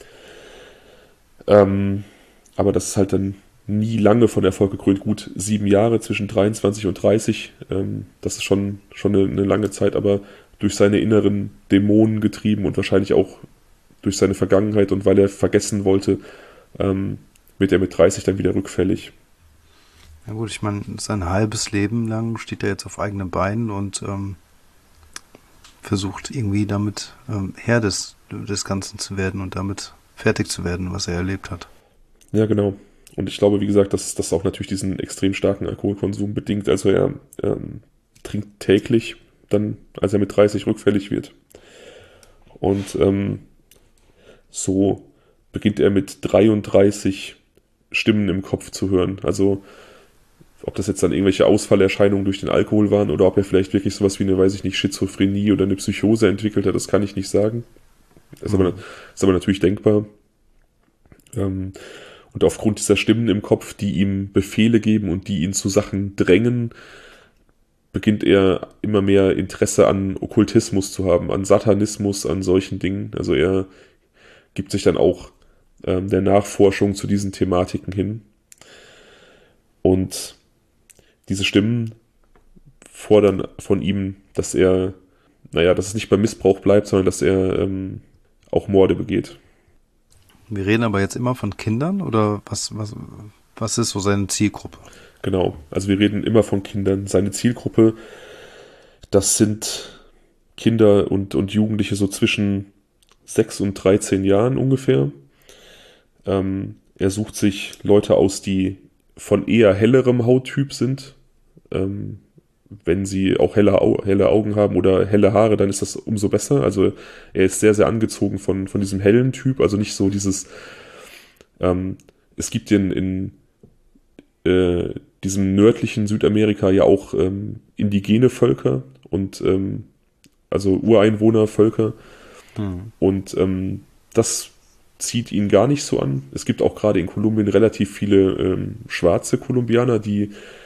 Ähm, aber das ist halt dann nie lange von Erfolg gekrönt. Gut, sieben Jahre zwischen dreiundzwanzig und dreißig, ähm, das ist schon, schon eine, eine lange Zeit, aber durch seine inneren Dämonen getrieben und wahrscheinlich auch durch seine Vergangenheit und weil er vergessen wollte, ähm, wird er mit dreißig dann wieder rückfällig. Ja gut, ich meine, sein halbes Leben lang steht er jetzt auf eigenen Beinen und ähm, versucht irgendwie damit ähm, Herr des, des Ganzen zu werden und damit fertig zu werden, was er erlebt hat. Ja, genau. Und ich glaube, wie gesagt, dass das auch natürlich diesen extrem starken Alkoholkonsum bedingt. Also er ähm, trinkt täglich, dann, als er mit dreißig rückfällig wird. Und ähm, so beginnt er mit dreiunddreißig Stimmen im Kopf zu hören. Also ob das jetzt dann irgendwelche Ausfallerscheinungen durch den Alkohol waren oder ob er vielleicht wirklich sowas wie eine, weiß ich nicht, Schizophrenie oder eine Psychose entwickelt hat, das kann ich nicht sagen. Das ist, mhm. aber, ist aber natürlich denkbar. Ähm, und aufgrund dieser Stimmen im Kopf, die ihm Befehle geben und die ihn zu Sachen drängen, beginnt er immer mehr Interesse an Okkultismus zu haben, an Satanismus, an solchen Dingen. Also er gibt sich dann auch ähm, der Nachforschung zu diesen Thematiken hin. Und diese Stimmen fordern von ihm, dass er, naja, dass es nicht beim Missbrauch bleibt, sondern dass er ähm, auch Morde begeht. Wir reden aber jetzt immer von Kindern oder was, was, was ist so seine Zielgruppe? Genau, also wir reden immer von Kindern. Seine Zielgruppe, das sind Kinder und, und Jugendliche so zwischen sechs und dreizehn Jahren ungefähr. Ähm, er sucht sich Leute aus, die von eher hellerem Hauttyp sind. Ähm, wenn sie auch helle, Au- helle Augen haben oder helle Haare, dann ist das umso besser. Also er ist sehr, sehr angezogen von, von diesem hellen Typ. Also nicht so dieses, ähm, es gibt in, in äh, diesem nördlichen Südamerika ja auch ähm, indigene Völker und ähm, also Ureinwohnervölker. Hm. Und ähm, das zieht ihn gar nicht so an. Es gibt auch gerade in Kolumbien relativ viele ähm, schwarze Kolumbianer, die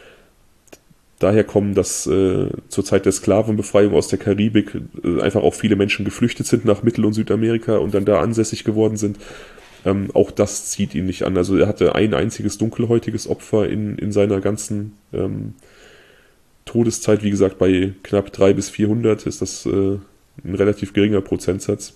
daher kommen, dass äh, zur Zeit der Sklavenbefreiung aus der Karibik äh, einfach auch viele Menschen geflüchtet sind nach Mittel- und Südamerika und dann da ansässig geworden sind. Ähm, auch das zieht ihn nicht an. Also er hatte ein einziges dunkelhäutiges Opfer in, in seiner ganzen ähm, Todeszeit. Wie gesagt, bei knapp dreihundert bis vierhundert ist das äh, ein relativ geringer Prozentsatz.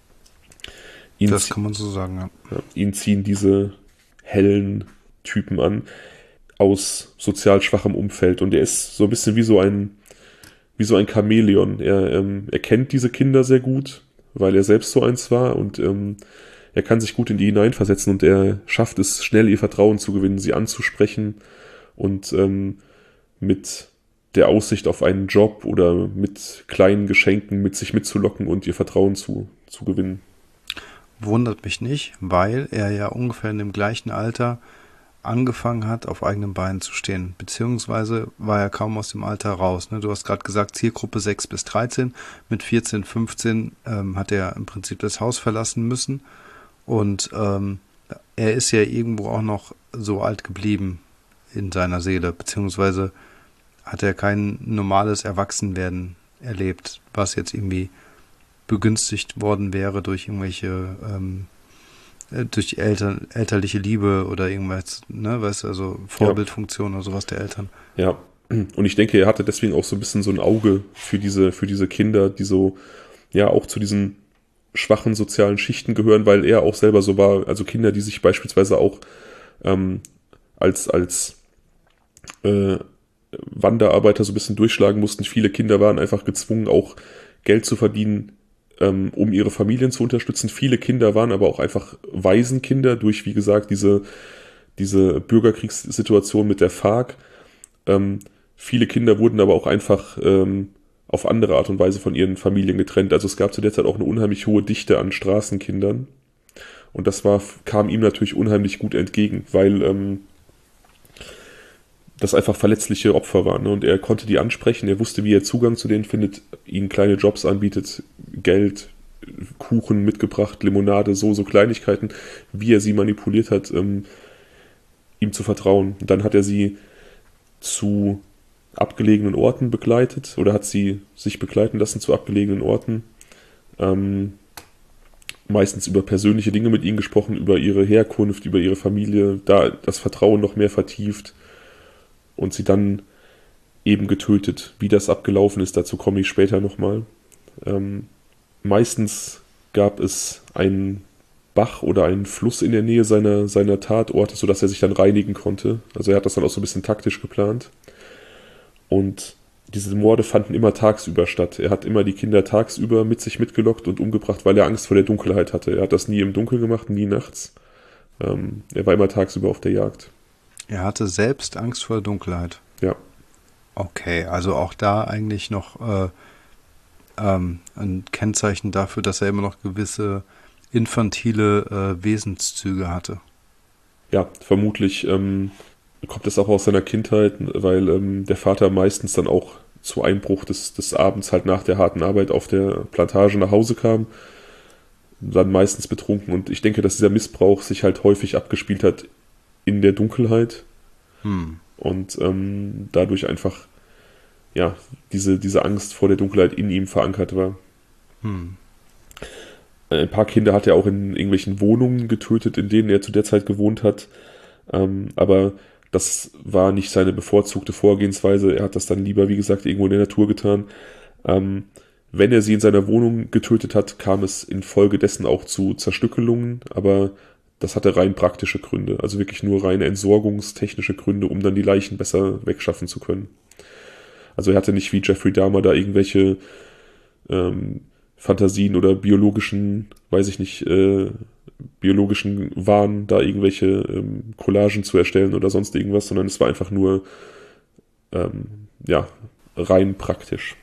Ihn das kann man so sagen, ja. ja. Ihn ziehen diese hellen Typen an aus sozial schwachem Umfeld und er ist so ein bisschen wie so ein wie so ein Chamäleon. Er, ähm, er kennt diese Kinder sehr gut, weil er selbst so eins war und ähm, er kann sich gut in die hineinversetzen und er schafft es, schnell ihr Vertrauen zu gewinnen, sie anzusprechen und ähm, mit der Aussicht auf einen Job oder mit kleinen Geschenken mit sich mitzulocken und ihr Vertrauen zu, zu gewinnen. Wundert mich nicht, weil er ja ungefähr in dem gleichen Alter angefangen hat, auf eigenen Beinen zu stehen, beziehungsweise war er kaum aus dem Alter raus. Ne? Du hast gerade gesagt, Zielgruppe sechs bis dreizehn, mit vierzehn, fünfzehn ähm, hat er im Prinzip das Haus verlassen müssen und ähm, er ist ja irgendwo auch noch so alt geblieben in seiner Seele, beziehungsweise hat er kein normales Erwachsenwerden erlebt, was jetzt irgendwie begünstigt worden wäre durch irgendwelche ähm, durch Elter, elterliche Liebe oder irgendwas, ne, weißt du, also Vorbildfunktion ja. oder sowas der Eltern. Ja, und ich denke, er hatte deswegen auch so ein bisschen so ein Auge für diese, für diese Kinder, die so, ja, auch zu diesen schwachen sozialen Schichten gehören, weil er auch selber so war, also Kinder, die sich beispielsweise auch ähm, als, als äh, Wanderarbeiter so ein bisschen durchschlagen mussten. Viele Kinder waren einfach gezwungen, auch Geld zu verdienen, um ihre Familien zu unterstützen. Viele Kinder waren aber auch einfach Waisenkinder durch, wie gesagt, diese, diese Bürgerkriegssituation mit der FARC. Ähm, viele Kinder wurden aber auch einfach ähm, auf andere Art und Weise von ihren Familien getrennt. Also es gab zu der Zeit auch eine unheimlich hohe Dichte an Straßenkindern. Und das war, kam ihm natürlich unheimlich gut entgegen, weil ähm, das einfach verletzliche Opfer waren. Ne? Und er konnte die ansprechen, er wusste, wie er Zugang zu denen findet, ihnen kleine Jobs anbietet, Geld, Kuchen mitgebracht, Limonade, so, so Kleinigkeiten, wie er sie manipuliert hat, ähm, ihm zu vertrauen. Und dann hat er sie zu abgelegenen Orten begleitet oder hat sie sich begleiten lassen zu abgelegenen Orten. Ähm, meistens über persönliche Dinge mit ihnen gesprochen, über ihre Herkunft, über ihre Familie, da das Vertrauen noch mehr vertieft. Und sie dann eben getötet. Wie das abgelaufen ist, dazu komme ich später nochmal. Ähm, meistens gab es einen Bach oder einen Fluss in der Nähe seiner, seiner Tatorte, sodass er sich dann reinigen konnte. Also er hat das dann auch so ein bisschen taktisch geplant. Und diese Morde fanden immer tagsüber statt. Er hat immer die Kinder tagsüber mit sich mitgelockt und umgebracht, weil er Angst vor der Dunkelheit hatte. Er hat das nie im Dunkeln gemacht, nie nachts. Ähm, er war immer tagsüber auf der Jagd. Er hatte selbst Angst vor der Dunkelheit. Ja. Okay, also auch da eigentlich noch äh, ähm, ein Kennzeichen dafür, dass er immer noch gewisse infantile äh, Wesenszüge hatte. Ja, vermutlich ähm, kommt es auch aus seiner Kindheit, weil ähm, der Vater meistens dann auch zu Einbruch des, des Abends halt nach der harten Arbeit auf der Plantage nach Hause kam, dann meistens betrunken, und ich denke, dass dieser Missbrauch sich halt häufig abgespielt hat in der Dunkelheit Hm. und ähm, dadurch einfach ja diese, diese Angst vor der Dunkelheit in ihm verankert war. Hm. Ein paar Kinder hat er auch in irgendwelchen Wohnungen getötet, in denen er zu der Zeit gewohnt hat, ähm, aber das war nicht seine bevorzugte Vorgehensweise. Er hat das dann lieber, wie gesagt, irgendwo in der Natur getan. Ähm, wenn er sie in seiner Wohnung getötet hat, kam es infolgedessen auch zu Zerstückelungen, aber das hatte rein praktische Gründe, also wirklich nur reine entsorgungstechnische Gründe, um dann die Leichen besser wegschaffen zu können. Also er hatte nicht wie Jeffrey Dahmer da irgendwelche ähm, Fantasien oder biologischen, weiß ich nicht, äh, biologischen Wahn, da irgendwelche ähm, Collagen zu erstellen oder sonst irgendwas, sondern es war einfach nur ähm, ja, rein praktisch.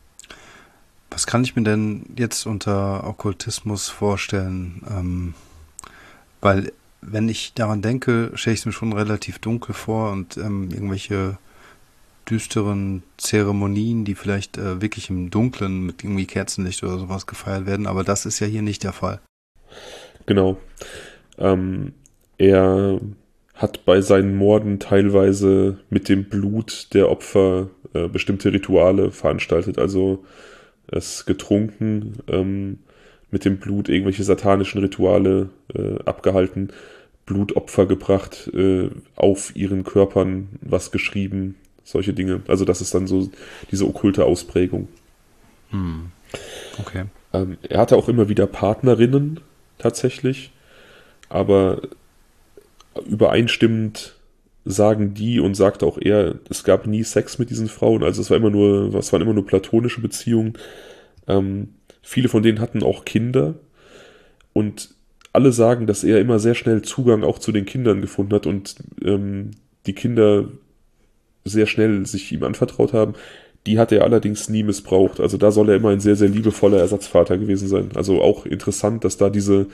Was kann ich mir denn jetzt unter Okkultismus vorstellen? Ähm, weil, wenn ich daran denke, stelle ich es mir schon relativ dunkel vor und ähm, irgendwelche düsteren Zeremonien, die vielleicht äh, wirklich im Dunklen mit irgendwie Kerzenlicht oder sowas gefeiert werden, aber das ist ja hier nicht der Fall. Genau. Ähm, er hat bei seinen Morden teilweise mit dem Blut der Opfer äh, bestimmte Rituale veranstaltet, also es getrunken, ähm, mit dem Blut irgendwelche satanischen Rituale äh, abgehalten, Blutopfer gebracht, äh, auf ihren Körpern was geschrieben, solche Dinge. Also das ist dann so diese okkulte Ausprägung. Hm. Okay. Ähm, er hatte auch immer wieder Partnerinnen, tatsächlich, aber übereinstimmend sagen die und sagt auch er, es gab nie Sex mit diesen Frauen, also es war immer nur, es waren immer nur platonische Beziehungen. Ähm, viele von denen hatten auch Kinder und alle sagen, dass er immer sehr schnell Zugang auch zu den Kindern gefunden hat und ähm, die Kinder sehr schnell sich ihm anvertraut haben. Die hat er allerdings nie missbraucht. Also da soll er immer ein sehr, sehr liebevoller Ersatzvater gewesen sein. Also auch interessant, dass da diese,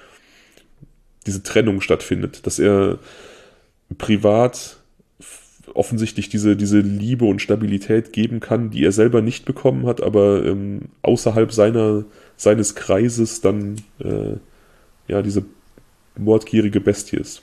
diese Trennung stattfindet. Dass er privat offensichtlich diese, diese Liebe und Stabilität geben kann, die er selber nicht bekommen hat, aber ähm, außerhalb seiner, seines Kreises dann äh, ja diese mordgierige Bestie ist.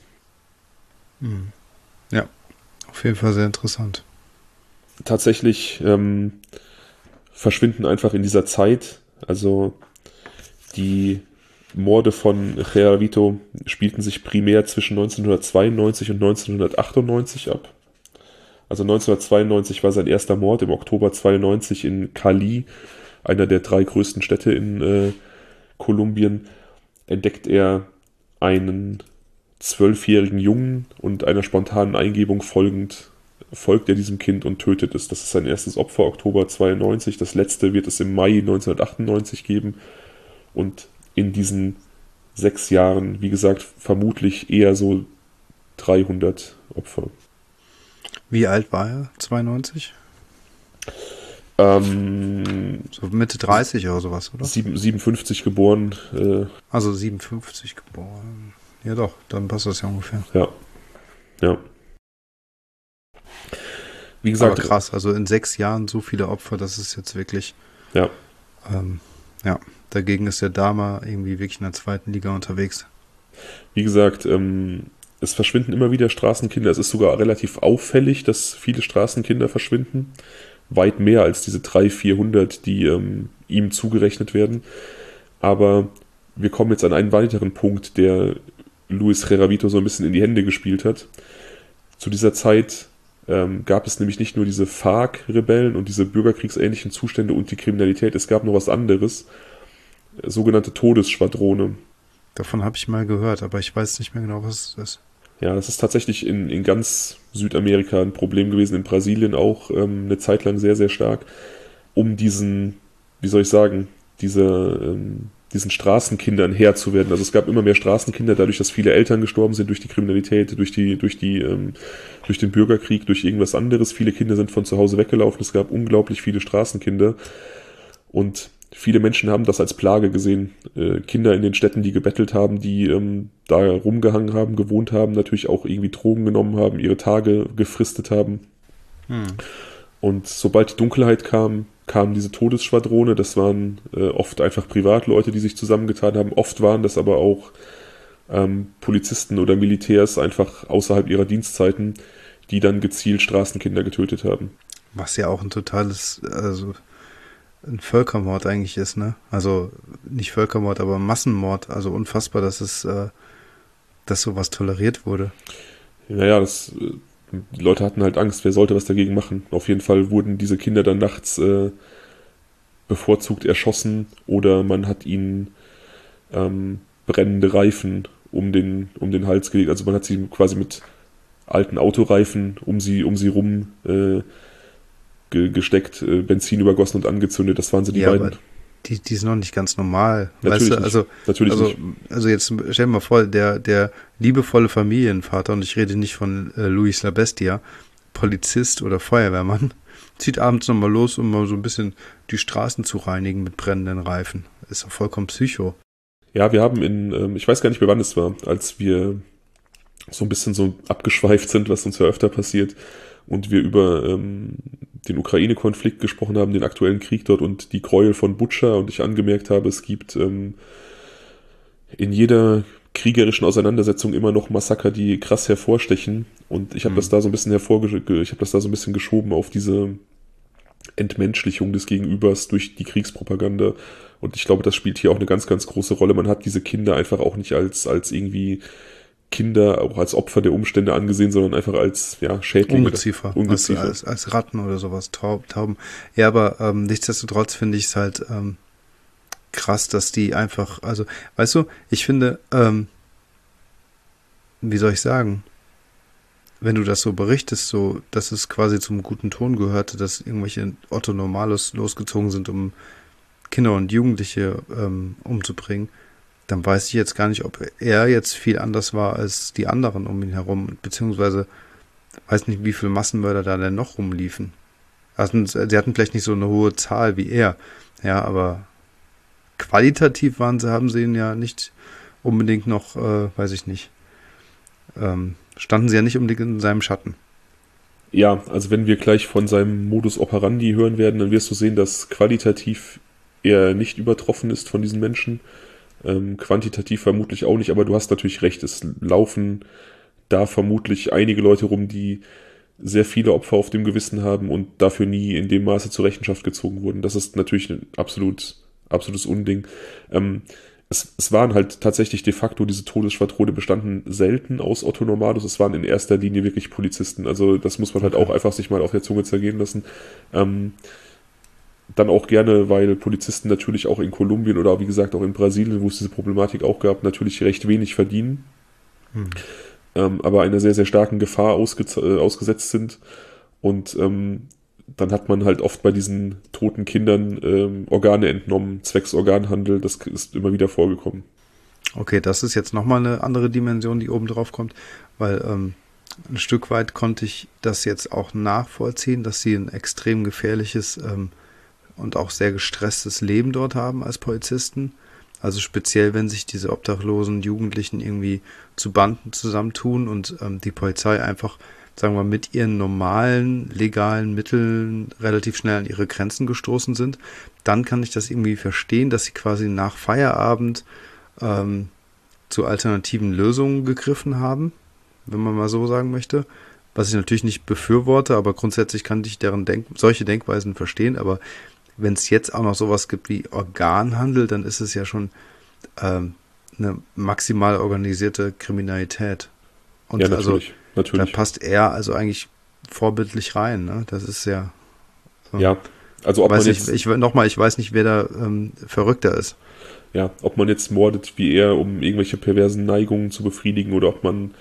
Ja, auf jeden Fall sehr interessant. Tatsächlich ähm, verschwinden einfach in dieser Zeit, also die Morde von Garavito spielten sich primär zwischen neunzehnhundertzweiundneunzig und neunzehnhundertachtundneunzig ab. Also neunzehnhundertzweiundneunzig war sein erster Mord, im Oktober zweiundneunzig in Cali, einer der drei größten Städte in äh, Kolumbien, entdeckt er einen zwölfjährigen Jungen und einer spontanen Eingebung folgend folgt er diesem Kind und tötet es. Das ist sein erstes Opfer, Oktober zweiundneunzig. Das letzte wird es im Mai neunzehnhundertachtundneunzig geben. Und in diesen sechs Jahren, wie gesagt, vermutlich eher so dreihundert Opfer. Wie alt war er? zweiundneunzig? Ähm, So Mitte dreißig oder sowas, oder? sieben, siebenundfünfzig geboren. Äh, Also siebenundfünfzig geboren. Ja doch, dann passt das ja ungefähr. ja. Ja. Wie gesagt, aber krass, also in sechs Jahren so viele Opfer, das ist jetzt wirklich, ja. ähm, ja, dagegen ist der Dahmer irgendwie wirklich in der zweiten Liga unterwegs. Wie gesagt, ähm, es verschwinden immer wieder Straßenkinder. Es ist sogar relativ auffällig, dass viele Straßenkinder verschwinden. Weit mehr als diese dreihundert, vierhundert, die ähm, ihm zugerechnet werden. Aber wir kommen jetzt an einen weiteren Punkt, der Luis Garavito so ein bisschen in die Hände gespielt hat. Zu dieser Zeit ähm, gab es nämlich nicht nur diese FARC-Rebellen und diese bürgerkriegsähnlichen Zustände und die Kriminalität, es gab noch was anderes, sogenannte Todesschwadrone. Davon habe ich mal gehört, aber ich weiß nicht mehr genau, was es ist. Ja, das ist tatsächlich in, in ganz Südamerika ein Problem gewesen, in Brasilien auch ähm, eine Zeit lang sehr, sehr stark, um diesen, wie soll ich sagen, diese, ähm, diesen Straßenkindern Herr zu werden. Also es gab immer mehr Straßenkinder, dadurch, dass viele Eltern gestorben sind durch die Kriminalität, durch die, durch die, ähm, durch den Bürgerkrieg, durch irgendwas anderes. Viele Kinder sind von zu Hause weggelaufen. Es gab unglaublich viele Straßenkinder. Und viele Menschen haben das als Plage gesehen. Äh, Kinder in den Städten, die gebettelt haben, die ähm, da rumgehangen haben, gewohnt haben, natürlich auch irgendwie Drogen genommen haben, ihre Tage gefristet haben. Hm. Und sobald die Dunkelheit kam, kamen diese Todesschwadrone. Das waren äh, oft einfach Privatleute, die sich zusammengetan haben. Oft waren das aber auch ähm, Polizisten oder Militärs einfach außerhalb ihrer Dienstzeiten, die dann gezielt Straßenkinder getötet haben. Was ja auch ein totales, also ein Völkermord eigentlich ist, ne? Also nicht Völkermord, aber Massenmord. Also unfassbar, dass es, äh, dass sowas toleriert wurde. Naja, das, äh, die Leute hatten halt Angst, wer sollte was dagegen machen. Auf jeden Fall wurden diese Kinder dann nachts äh, bevorzugt erschossen oder man hat ihnen ähm, brennende Reifen um den, um den Hals gelegt. Also man hat sie quasi mit alten Autoreifen um sie, um sie rum äh, gesteckt, Benzin übergossen und angezündet. Das waren so die ja, beiden. Aber die, die sind noch nicht ganz normal. Natürlich weißt du, nicht. also, Natürlich also, nicht. also jetzt stell dir mal vor, der, der liebevolle Familienvater, und ich rede nicht von äh, Luis Labestia, Polizist oder Feuerwehrmann, zieht abends nochmal los, um mal so ein bisschen die Straßen zu reinigen mit brennenden Reifen. Ist doch vollkommen psycho. Ja, wir haben in, ähm, ich weiß gar nicht mehr wann es war, als wir so ein bisschen so abgeschweift sind, was uns ja öfter passiert, und wir über ähm, den Ukraine-Konflikt gesprochen haben, den aktuellen Krieg dort und die Gräuel von Butscha, und ich angemerkt habe, es gibt ähm, in jeder kriegerischen Auseinandersetzung immer noch Massaker, die krass hervorstechen, und ich habe mhm. das da so ein bisschen hervorge- ich habe das da so ein bisschen geschoben auf diese Entmenschlichung des Gegenübers durch die Kriegspropaganda, und ich glaube, das spielt hier auch eine ganz, ganz große Rolle. Man hat diese Kinder einfach auch nicht als, als irgendwie Kinder auch als Opfer der Umstände angesehen, sondern einfach als ja, Schädlinge. Ungeziefer, Ungeziefer. Als, als, als Ratten oder sowas, Taub, Tauben. Ja, aber ähm, nichtsdestotrotz finde ich es halt ähm, krass, dass die einfach, also, weißt du, ich finde, ähm, wie soll ich sagen, wenn du das so berichtest, so, dass es quasi zum guten Ton gehörte, dass irgendwelche Otto Normalos losgezogen sind, um Kinder und Jugendliche ähm, umzubringen, dann weiß ich jetzt gar nicht, ob er jetzt viel anders war als die anderen um ihn herum, beziehungsweise weiß nicht, wie viele Massenmörder da denn noch rumliefen. Also, sie hatten vielleicht nicht so eine hohe Zahl wie er, ja, aber qualitativ waren sie, haben sie ihn ja nicht unbedingt noch, äh, weiß ich nicht, ähm, standen sie ja nicht unbedingt in seinem Schatten. Ja, also wenn wir gleich von seinem Modus operandi hören werden, dann wirst du sehen, dass qualitativ er nicht übertroffen ist von diesen Menschen. Ähm, quantitativ vermutlich auch nicht, aber du hast natürlich recht, es laufen da vermutlich einige Leute rum, die sehr viele Opfer auf dem Gewissen haben und dafür nie in dem Maße zur Rechenschaft gezogen wurden. Das ist natürlich ein absolut, absolutes Unding. Ähm, es, es waren halt tatsächlich de facto, diese Todesschwadrone bestanden selten aus Otto Normalos, es waren in erster Linie wirklich Polizisten, also das muss man halt auch einfach sich mal auf der Zunge zergehen lassen. Ähm, Dann auch gerne, weil Polizisten natürlich auch in Kolumbien oder wie gesagt auch in Brasilien, wo es diese Problematik auch gab, natürlich recht wenig verdienen, hm. ähm, aber einer sehr, sehr starken Gefahr ausge- äh, ausgesetzt sind. Und ähm, dann hat man halt oft bei diesen toten Kindern ähm, Organe entnommen, zwecks Organhandel, das ist immer wieder vorgekommen. Okay, das ist jetzt nochmal eine andere Dimension, die oben drauf kommt, weil ähm, ein Stück weit konnte ich das jetzt auch nachvollziehen, dass sie ein extrem gefährliches ähm, und auch sehr gestresstes Leben dort haben als Polizisten. Also speziell, wenn sich diese obdachlosen Jugendlichen irgendwie zu Banden zusammentun und ähm, die Polizei einfach, sagen wir, mit ihren normalen, legalen Mitteln relativ schnell an ihre Grenzen gestoßen sind, dann kann ich das irgendwie verstehen, dass sie quasi nach Feierabend ähm, zu alternativen Lösungen gegriffen haben, wenn man mal so sagen möchte. Was ich natürlich nicht befürworte, aber grundsätzlich kann ich deren Denk- solche Denkweisen verstehen, aber wenn es jetzt auch noch sowas gibt wie Organhandel, dann ist es ja schon ähm, eine maximal organisierte Kriminalität. Und ja, natürlich, also, natürlich. Da passt er also eigentlich vorbildlich rein. Ne? Das ist ja... So. Ja, also ob weiß man jetzt... Ich, ich, nochmal, ich weiß nicht, wer da ähm, verrückter ist. Ja, ob man jetzt mordet wie er, um irgendwelche perversen Neigungen zu befriedigen, oder ob man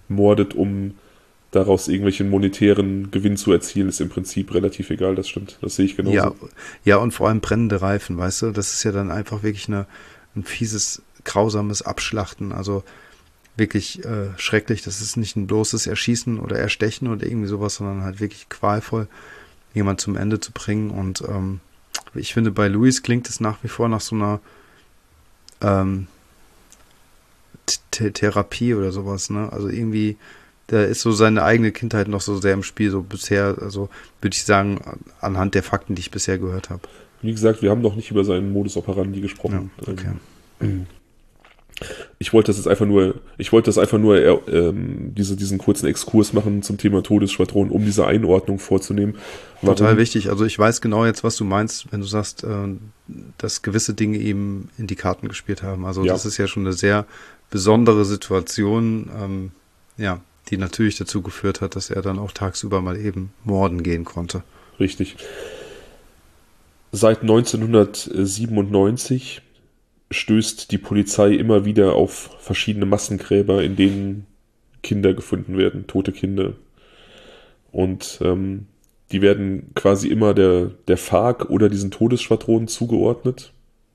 mordet, um daraus irgendwelchen monetären Gewinn zu erzielen, ist im Prinzip relativ egal, das stimmt. Das sehe ich genauso. Ja, ja, und vor allem brennende Reifen, weißt du? Das ist ja dann einfach wirklich eine, ein fieses, grausames Abschlachten. Also wirklich äh, schrecklich. Das ist nicht ein bloßes Erschießen oder Erstechen oder irgendwie sowas, sondern halt wirklich qualvoll, jemand zum Ende zu bringen. Und ähm, ich finde, bei Louis klingt es nach wie vor nach so einer ähm, T- Therapie oder sowas, ne? Also irgendwie, da ist so seine eigene Kindheit noch so sehr im Spiel, so bisher, also würde ich sagen, anhand der Fakten, die ich bisher gehört habe. Wie gesagt, wir haben noch nicht über seinen Modus operandi gesprochen. Ja, okay. Ähm, Ich wollte das jetzt einfach nur, ich wollte das einfach nur äh, ähm, diese, diesen kurzen Exkurs machen zum Thema Todesschwadron, um diese Einordnung vorzunehmen. Warum? Total wichtig. Also ich weiß genau jetzt, was du meinst, wenn du sagst, äh, dass gewisse Dinge eben in die Karten gespielt haben. Also ja. Das ist ja schon eine sehr besondere Situation, ähm, ja, die natürlich dazu geführt hat, dass er dann auch tagsüber mal eben morden gehen konnte. Richtig. Seit neunzehnhundertsiebenundneunzig stößt die Polizei immer wieder auf verschiedene Massengräber, in denen Kinder gefunden werden, tote Kinder. Und ähm, die werden quasi immer der, der F A R C oder diesen Todesschwadronen zugeordnet.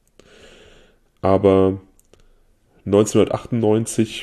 Aber neunzehnhundertachtundneunzig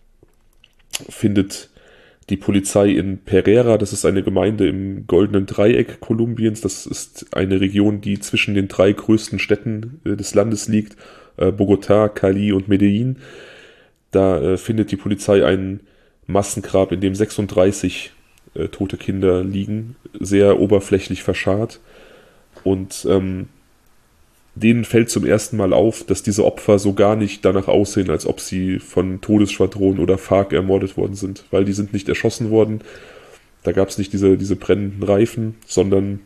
findet die Polizei in Pereira, das ist eine Gemeinde im Goldenen Dreieck Kolumbiens, das ist eine Region, die zwischen den drei größten Städten äh, des Landes liegt, äh, Bogotá, Cali und Medellín. Da äh, findet die Polizei ein Massengrab, in dem sechsunddreißig äh, tote Kinder liegen, sehr oberflächlich verscharrt. Und ähm, denen fällt zum ersten Mal auf, dass diese Opfer so gar nicht danach aussehen, als ob sie von Todesschwadronen oder F A R C ermordet worden sind, weil die sind nicht erschossen worden. Da gab es nicht diese, diese brennenden Reifen, sondern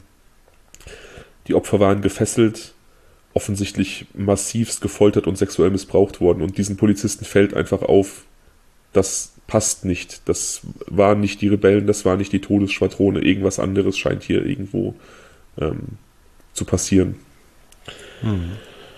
die Opfer waren gefesselt, offensichtlich massivst gefoltert und sexuell missbraucht worden. Und diesen Polizisten fällt einfach auf, das passt nicht. Das waren nicht die Rebellen, das war nicht die Todesschwadrone. Irgendwas anderes scheint hier irgendwo ähm, zu passieren. Mhm.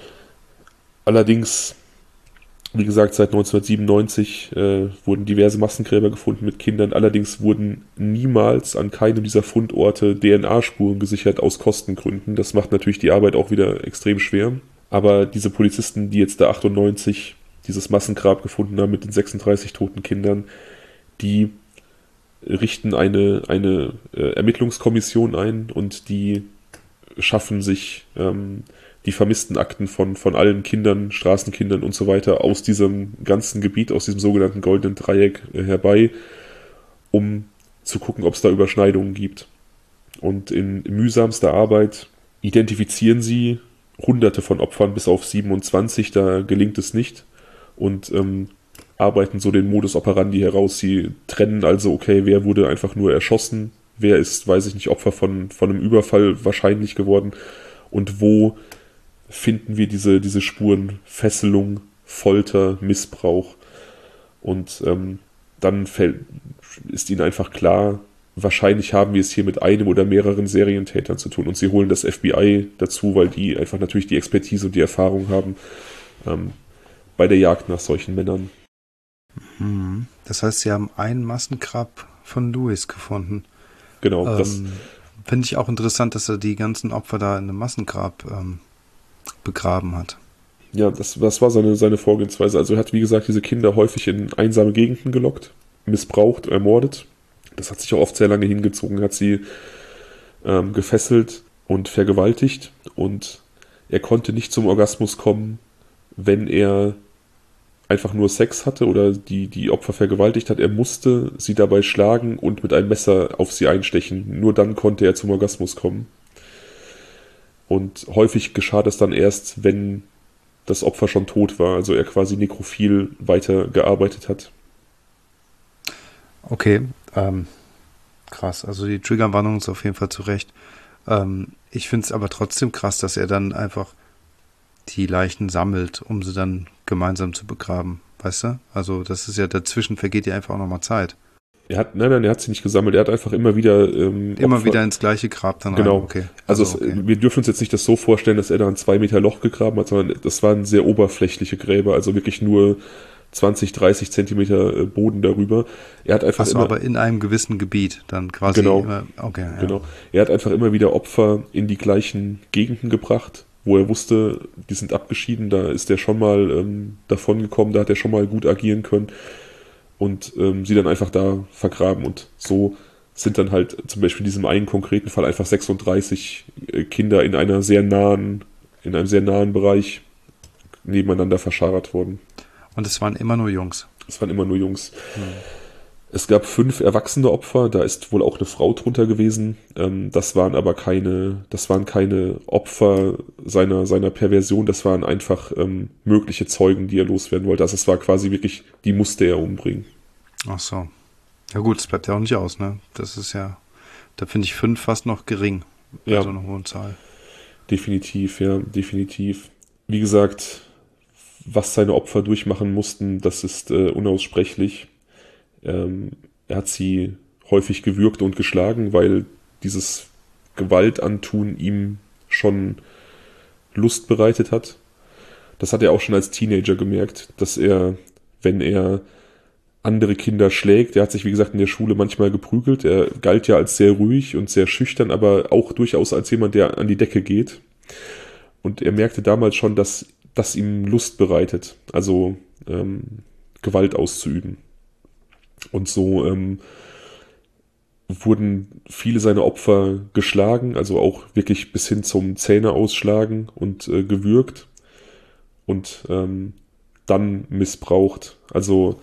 Allerdings, wie gesagt, seit neunzehnhundertsiebenundneunzig äh, wurden diverse Massengräber gefunden mit Kindern. Allerdings wurden niemals an keinem dieser Fundorte D N A-Spuren gesichert aus Kostengründen. Das macht natürlich die Arbeit auch wieder extrem schwer. Aber diese Polizisten, die jetzt da achtundneunzig dieses Massengrab gefunden haben mit den sechsunddreißig toten Kindern, die richten eine, eine äh, Ermittlungskommission ein und die schaffen sich ähm, die vermissten Akten von, von allen Kindern, Straßenkindern und so weiter aus diesem ganzen Gebiet, aus diesem sogenannten Goldenen Dreieck äh, herbei, um zu gucken, ob es da Überschneidungen gibt. Und in mühsamster Arbeit identifizieren sie hunderte von Opfern, bis auf siebenundzwanzig, da gelingt es nicht, und ähm, arbeiten so den Modus operandi heraus. Sie trennen also, okay, wer wurde einfach nur erschossen, wer ist, weiß ich nicht, Opfer von, von einem Überfall wahrscheinlich geworden und wo finden wir diese, diese Spuren Fesselung, Folter, Missbrauch. Und ähm, dann fällt, ist ihnen einfach klar, wahrscheinlich haben wir es hier mit einem oder mehreren Serientätern zu tun. Und sie holen das F B I dazu, weil die einfach natürlich die Expertise und die Erfahrung haben ähm, bei der Jagd nach solchen Männern. Das heißt, sie haben ein Massengrab von Louis gefunden. Genau. Ähm, das finde ich auch interessant, dass er die ganzen Opfer da in einem Massengrab ähm, begraben hat. Ja, das, das war seine, seine Vorgehensweise. Also er hat, wie gesagt, diese Kinder häufig in einsame Gegenden gelockt, missbraucht, ermordet. Das hat sich auch oft sehr lange hingezogen. Er hat sie ähm, gefesselt und vergewaltigt. Und er konnte nicht zum Orgasmus kommen, wenn er einfach nur Sex hatte oder die, die Opfer vergewaltigt hat. Er musste sie dabei schlagen und mit einem Messer auf sie einstechen. Nur dann konnte er zum Orgasmus kommen. Und häufig geschah das dann erst, wenn das Opfer schon tot war, also er quasi nekrophil weiter gearbeitet hat. Okay, ähm, krass. Also die Triggerwarnung ist auf jeden Fall zu Recht. Ähm, ich finde es aber trotzdem krass, dass er dann einfach die Leichen sammelt, um sie dann gemeinsam zu begraben. Weißt du? Also das ist ja, dazwischen vergeht ja einfach auch nochmal Zeit. Er hat, nein, nein, er hat sie nicht gesammelt. Er hat einfach immer wieder ähm, Immer Opfer, wieder ins gleiche Grab dann genau. rein. Okay. Also, Also es, okay. wir dürfen uns jetzt nicht das so vorstellen, dass er da ein zwei Meter Loch gegraben hat, sondern das waren sehr oberflächliche Gräber, also wirklich nur zwanzig, dreißig Zentimeter Boden darüber. Er hat einfach Achso, immer, aber in einem gewissen Gebiet dann quasi. Genau. Immer, okay, ja. Genau. Er hat einfach immer wieder Opfer in die gleichen Gegenden gebracht, wo er wusste, die sind abgeschieden, da ist er schon mal ähm, davon gekommen, da hat er schon mal gut agieren können und ähm, sie dann einfach da vergraben. Und so sind dann halt zum Beispiel in diesem einen konkreten Fall einfach sechsunddreißig äh, Kinder in einer sehr nahen, in einem sehr nahen Bereich nebeneinander verscharrt worden. Und es waren immer nur Jungs. Es waren immer nur Jungs. Hm. Es gab fünf erwachsene Opfer, da ist wohl auch eine Frau drunter gewesen. Ähm, das waren aber keine, das waren keine Opfer seiner, seiner Perversion, das waren einfach ähm, mögliche Zeugen, die er loswerden wollte. Also es war quasi wirklich, die musste er umbringen. Ach so. Ja gut, das bleibt ja auch nicht aus, ne? Das ist ja, da finde ich fünf fast noch gering bei Ja. so einer hohen Zahl. Definitiv, ja, definitiv. Wie gesagt, was seine Opfer durchmachen mussten, das ist äh, unaussprechlich. Ähm, er hat sie häufig gewürgt und geschlagen, weil dieses Gewaltantun ihm schon Lust bereitet hat. Das hat er auch schon als Teenager gemerkt, dass er, wenn er andere Kinder schlägt, er hat sich wie gesagt in der Schule manchmal geprügelt, er galt ja als sehr ruhig und sehr schüchtern, aber auch durchaus als jemand, der an die Decke geht. Und er merkte damals schon, dass das ihm Lust bereitet, also ähm, Gewalt auszuüben. Und so ähm, wurden viele seiner Opfer geschlagen, also auch wirklich bis hin zum Zähne ausschlagen und äh, gewürgt und ähm, dann missbraucht, also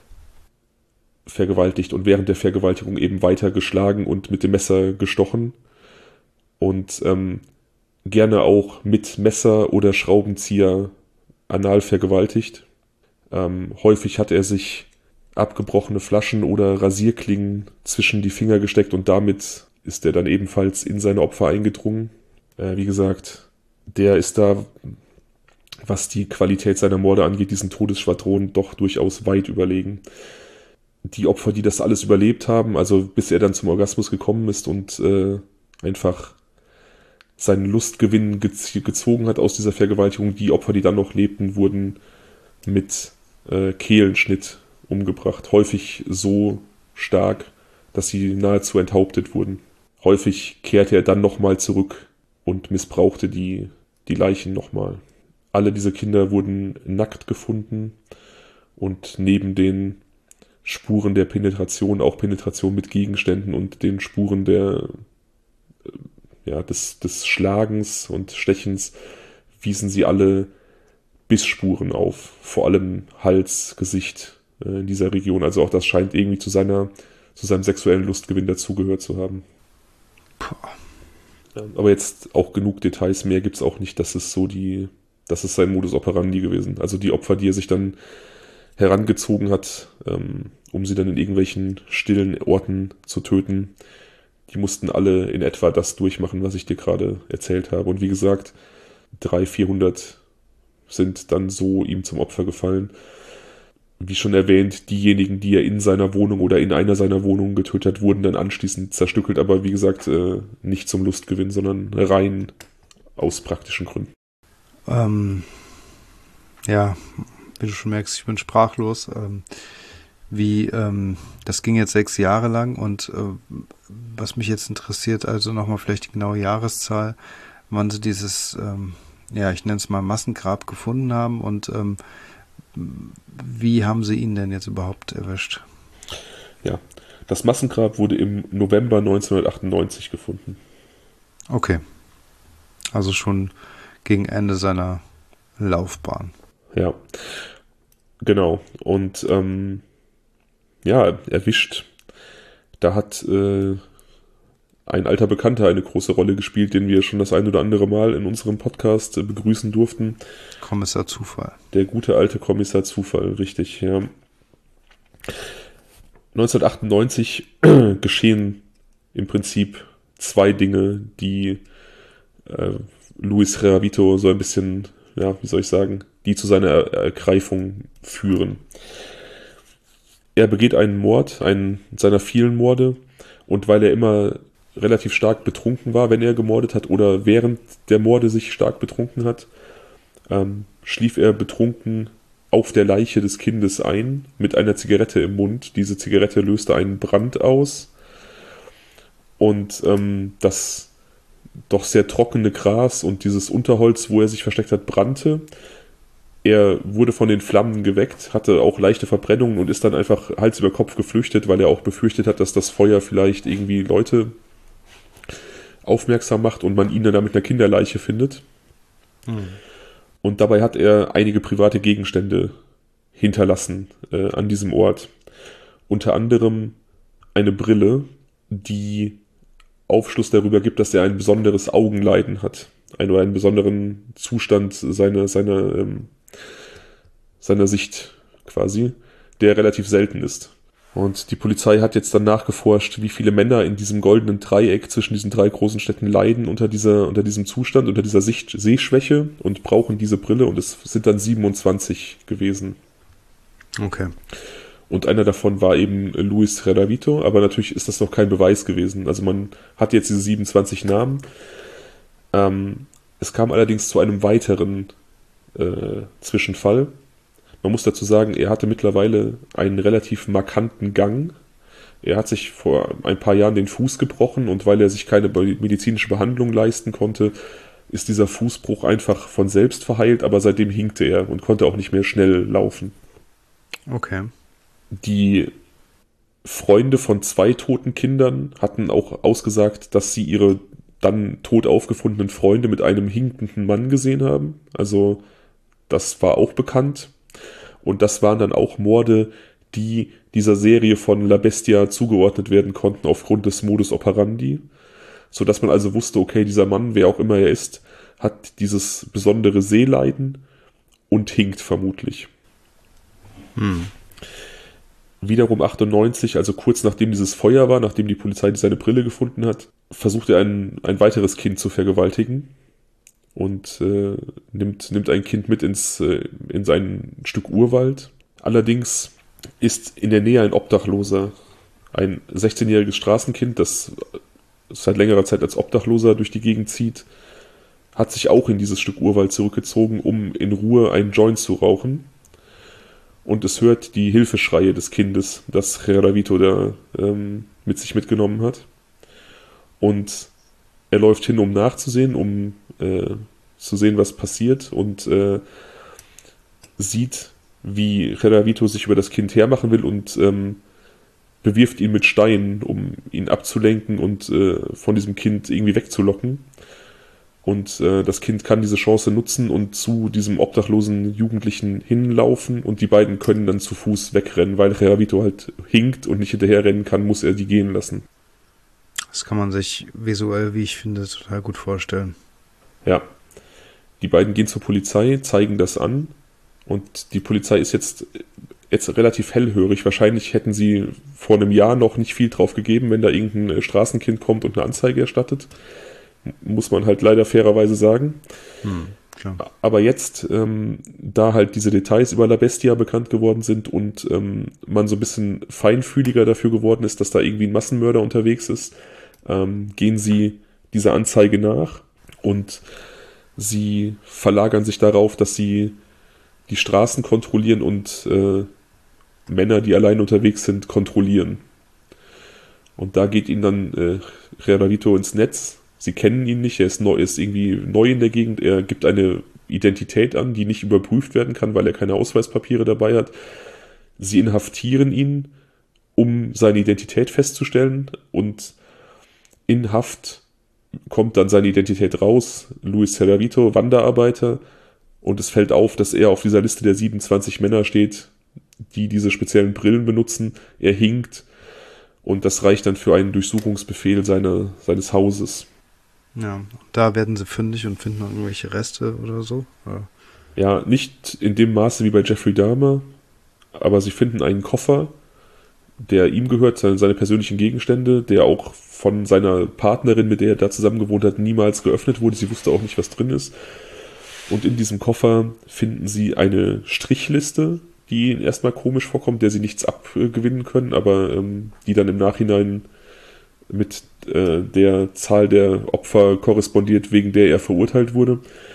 vergewaltigt und während der Vergewaltigung eben weiter geschlagen und mit dem Messer gestochen und ähm, gerne auch mit Messer oder Schraubenzieher anal vergewaltigt. Ähm, häufig hat er sich abgebrochene Flaschen oder Rasierklingen zwischen die Finger gesteckt und damit ist er dann ebenfalls in seine Opfer eingedrungen. Äh, wie gesagt, der ist da, was die Qualität seiner Morde angeht, diesen Todesschwadronen doch durchaus weit überlegen. Die Opfer, die das alles überlebt haben, also bis er dann zum Orgasmus gekommen ist und äh, einfach seinen Lustgewinn gez- gezogen hat aus dieser Vergewaltigung, die Opfer, die dann noch lebten, wurden mit äh, Kehlenschnitt umgebracht. Häufig so stark, dass sie nahezu enthauptet wurden. Häufig kehrte er dann nochmal zurück und missbrauchte die, die Leichen nochmal. Alle diese Kinder wurden nackt gefunden und neben den Spuren der Penetration, auch Penetration mit Gegenständen und den Spuren der, ja, des, des Schlagens und Stechens wiesen sie alle Bissspuren auf, vor allem Hals, Gesicht äh, in dieser Region. Also auch das scheint irgendwie zu seiner, zu seinem sexuellen Lustgewinn dazugehört zu haben. Puh. Ja, aber jetzt auch genug Details, mehr gibt's auch nicht, das ist so die, das ist sein Modus operandi gewesen. Also die Opfer, die er sich dann herangezogen hat, ähm, um sie dann in irgendwelchen stillen Orten zu töten. Die mussten alle in etwa das durchmachen, was ich dir gerade erzählt habe. Und wie gesagt, dreihundert, vierhundert sind dann so ihm zum Opfer gefallen. Wie schon erwähnt, diejenigen, die er in seiner Wohnung oder in einer seiner Wohnungen getötet hat, wurden dann anschließend zerstückelt, aber wie gesagt, äh, nicht zum Lustgewinn, sondern rein aus praktischen Gründen. Ähm, ja, wie du schon merkst, ich bin sprachlos. Ähm, wie, ähm, das ging jetzt sechs Jahre lang und äh, was mich jetzt interessiert, also nochmal vielleicht die genaue Jahreszahl, wann sie dieses, ähm, ja, ich nenne es mal Massengrab gefunden haben und ähm, wie haben sie ihn denn jetzt überhaupt erwischt? Ja, das Massengrab wurde im November neunzehnhundertachtundneunzig gefunden. Okay, also schon gegen Ende seiner Laufbahn. Ja, genau. Und ähm, ja, erwischt. Da hat äh, ein alter Bekannter eine große Rolle gespielt, den wir schon das ein oder andere Mal in unserem Podcast äh, begrüßen durften. Kommissar Zufall. Der gute alte Kommissar Zufall, richtig, ja. neunzehnhundertachtundneunzig geschehen im Prinzip zwei Dinge, die äh, Luis Reavito so ein bisschen, ja, wie soll ich sagen, die zu seiner er Ergreifung führen. Er begeht einen Mord, einen seiner vielen Morde, und weil er immer relativ stark betrunken war, wenn er gemordet hat, oder während der Morde sich stark betrunken hat, ähm, schlief er betrunken auf der Leiche des Kindes ein, mit einer Zigarette im Mund. Diese Zigarette löste einen Brand aus. Und ähm, das doch sehr trockene Gras und dieses Unterholz, wo er sich versteckt hat, brannte. Er wurde von den Flammen geweckt, hatte auch leichte Verbrennungen und ist dann einfach Hals über Kopf geflüchtet, weil er auch befürchtet hat, dass das Feuer vielleicht irgendwie Leute aufmerksam macht und man ihn dann mit einer Kinderleiche findet. Hm. Und dabei hat er einige private Gegenstände hinterlassen äh, an diesem Ort. Unter anderem eine Brille, die Aufschluss darüber gibt, dass er ein besonderes Augenleiden hat. Einen, einen besonderen Zustand seiner, seiner, ähm, seiner Sicht quasi, der relativ selten ist. Und die Polizei hat jetzt dann nachgeforscht, wie viele Männer in diesem goldenen Dreieck zwischen diesen drei großen Städten leiden unter dieser, unter diesem Zustand, unter dieser Sicht, Sehschwäche und brauchen diese Brille, und es sind dann siebenundzwanzig gewesen. Okay. Und einer davon war eben Luis Redavito, aber natürlich ist das noch kein Beweis gewesen. Also man hat jetzt diese siebenundzwanzig Namen. Ähm, es kam allerdings zu einem weiteren äh, Zwischenfall. Man muss dazu sagen, er hatte mittlerweile einen relativ markanten Gang. Er hat sich vor ein paar Jahren den Fuß gebrochen, und weil er sich keine medizinische Behandlung leisten konnte, ist dieser Fußbruch einfach von selbst verheilt, aber seitdem hinkte er und konnte auch nicht mehr schnell laufen. Okay. Die Freunde von zwei toten Kindern hatten auch ausgesagt, dass sie ihre dann tot aufgefundenen Freunde mit einem hinkenden Mann gesehen haben. Also das war auch bekannt. Und das waren dann auch Morde, die dieser Serie von La Bestia zugeordnet werden konnten aufgrund des Modus operandi. Sodass man also wusste, okay, dieser Mann, wer auch immer er ist, hat dieses besondere Sehleiden und hinkt vermutlich. Hm. Wiederum achtundneunzig, also kurz nachdem dieses Feuer war, nachdem die Polizei seine Brille gefunden hat, versucht er ein, ein weiteres Kind zu vergewaltigen und äh, nimmt, nimmt ein Kind mit ins, äh, in sein Stück Urwald. Allerdings ist in der Nähe ein Obdachloser, ein sechzehnjähriges Straßenkind, das seit längerer Zeit als Obdachloser durch die Gegend zieht, hat sich auch in dieses Stück Urwald zurückgezogen, um in Ruhe einen Joint zu rauchen. Und es hört die Hilfeschreie des Kindes, das Redavito da ähm, mit sich mitgenommen hat. Und er läuft hin, um nachzusehen, um äh, zu sehen, was passiert, und äh, sieht, wie Redavito sich über das Kind hermachen will und ähm, bewirft ihn mit Steinen, um ihn abzulenken und äh, von diesem Kind irgendwie wegzulocken. Und äh, das Kind kann diese Chance nutzen und zu diesem obdachlosen Jugendlichen hinlaufen, und die beiden können dann zu Fuß wegrennen, weil Redavito halt hinkt und nicht hinterherrennen kann, muss er die gehen lassen. Das kann man sich visuell, wie ich finde, total gut vorstellen. Ja. Die beiden gehen zur Polizei, zeigen das an, und die Polizei ist jetzt, jetzt relativ hellhörig. Wahrscheinlich hätten sie vor einem Jahr noch nicht viel drauf gegeben, wenn da irgendein Straßenkind kommt und eine Anzeige erstattet. Muss man halt leider fairerweise sagen. Hm, klar. Aber jetzt, ähm, da halt diese Details über La Bestia bekannt geworden sind und ähm, man so ein bisschen feinfühliger dafür geworden ist, dass da irgendwie ein Massenmörder unterwegs ist, ähm, gehen sie dieser Anzeige nach, und sie verlagern sich darauf, dass sie die Straßen kontrollieren und äh, Männer, die allein unterwegs sind, kontrollieren. Und da geht ihnen dann äh, Redavito ins Netz. Sie kennen ihn nicht, er ist, neu, ist irgendwie neu in der Gegend, er gibt eine Identität an, die nicht überprüft werden kann, weil er keine Ausweispapiere dabei hat. Sie inhaftieren ihn, um seine Identität festzustellen, und in Haft kommt dann seine Identität raus, Luis Redavito, Wanderarbeiter, und es fällt auf, dass er auf dieser Liste der siebenundzwanzig Männer steht, die diese speziellen Brillen benutzen. Er hinkt, und das reicht dann für einen Durchsuchungsbefehl seine, seines Hauses. Ja, da werden sie fündig und finden irgendwelche Reste oder so? Ja. Ja, nicht in dem Maße wie bei Jeffrey Dahmer, aber sie finden einen Koffer, der ihm gehört, seine, seine persönlichen Gegenstände, der auch von seiner Partnerin, mit der er da zusammen gewohnt hat, niemals geöffnet wurde. Sie wusste auch nicht, was drin ist. Und in diesem Koffer finden sie eine Strichliste, die ihnen erstmal komisch vorkommt, der sie nichts abgewinnen können, aber ähm, die dann im Nachhinein mit äh, der Zahl der Opfer korrespondiert, wegen der er verurteilt wurde.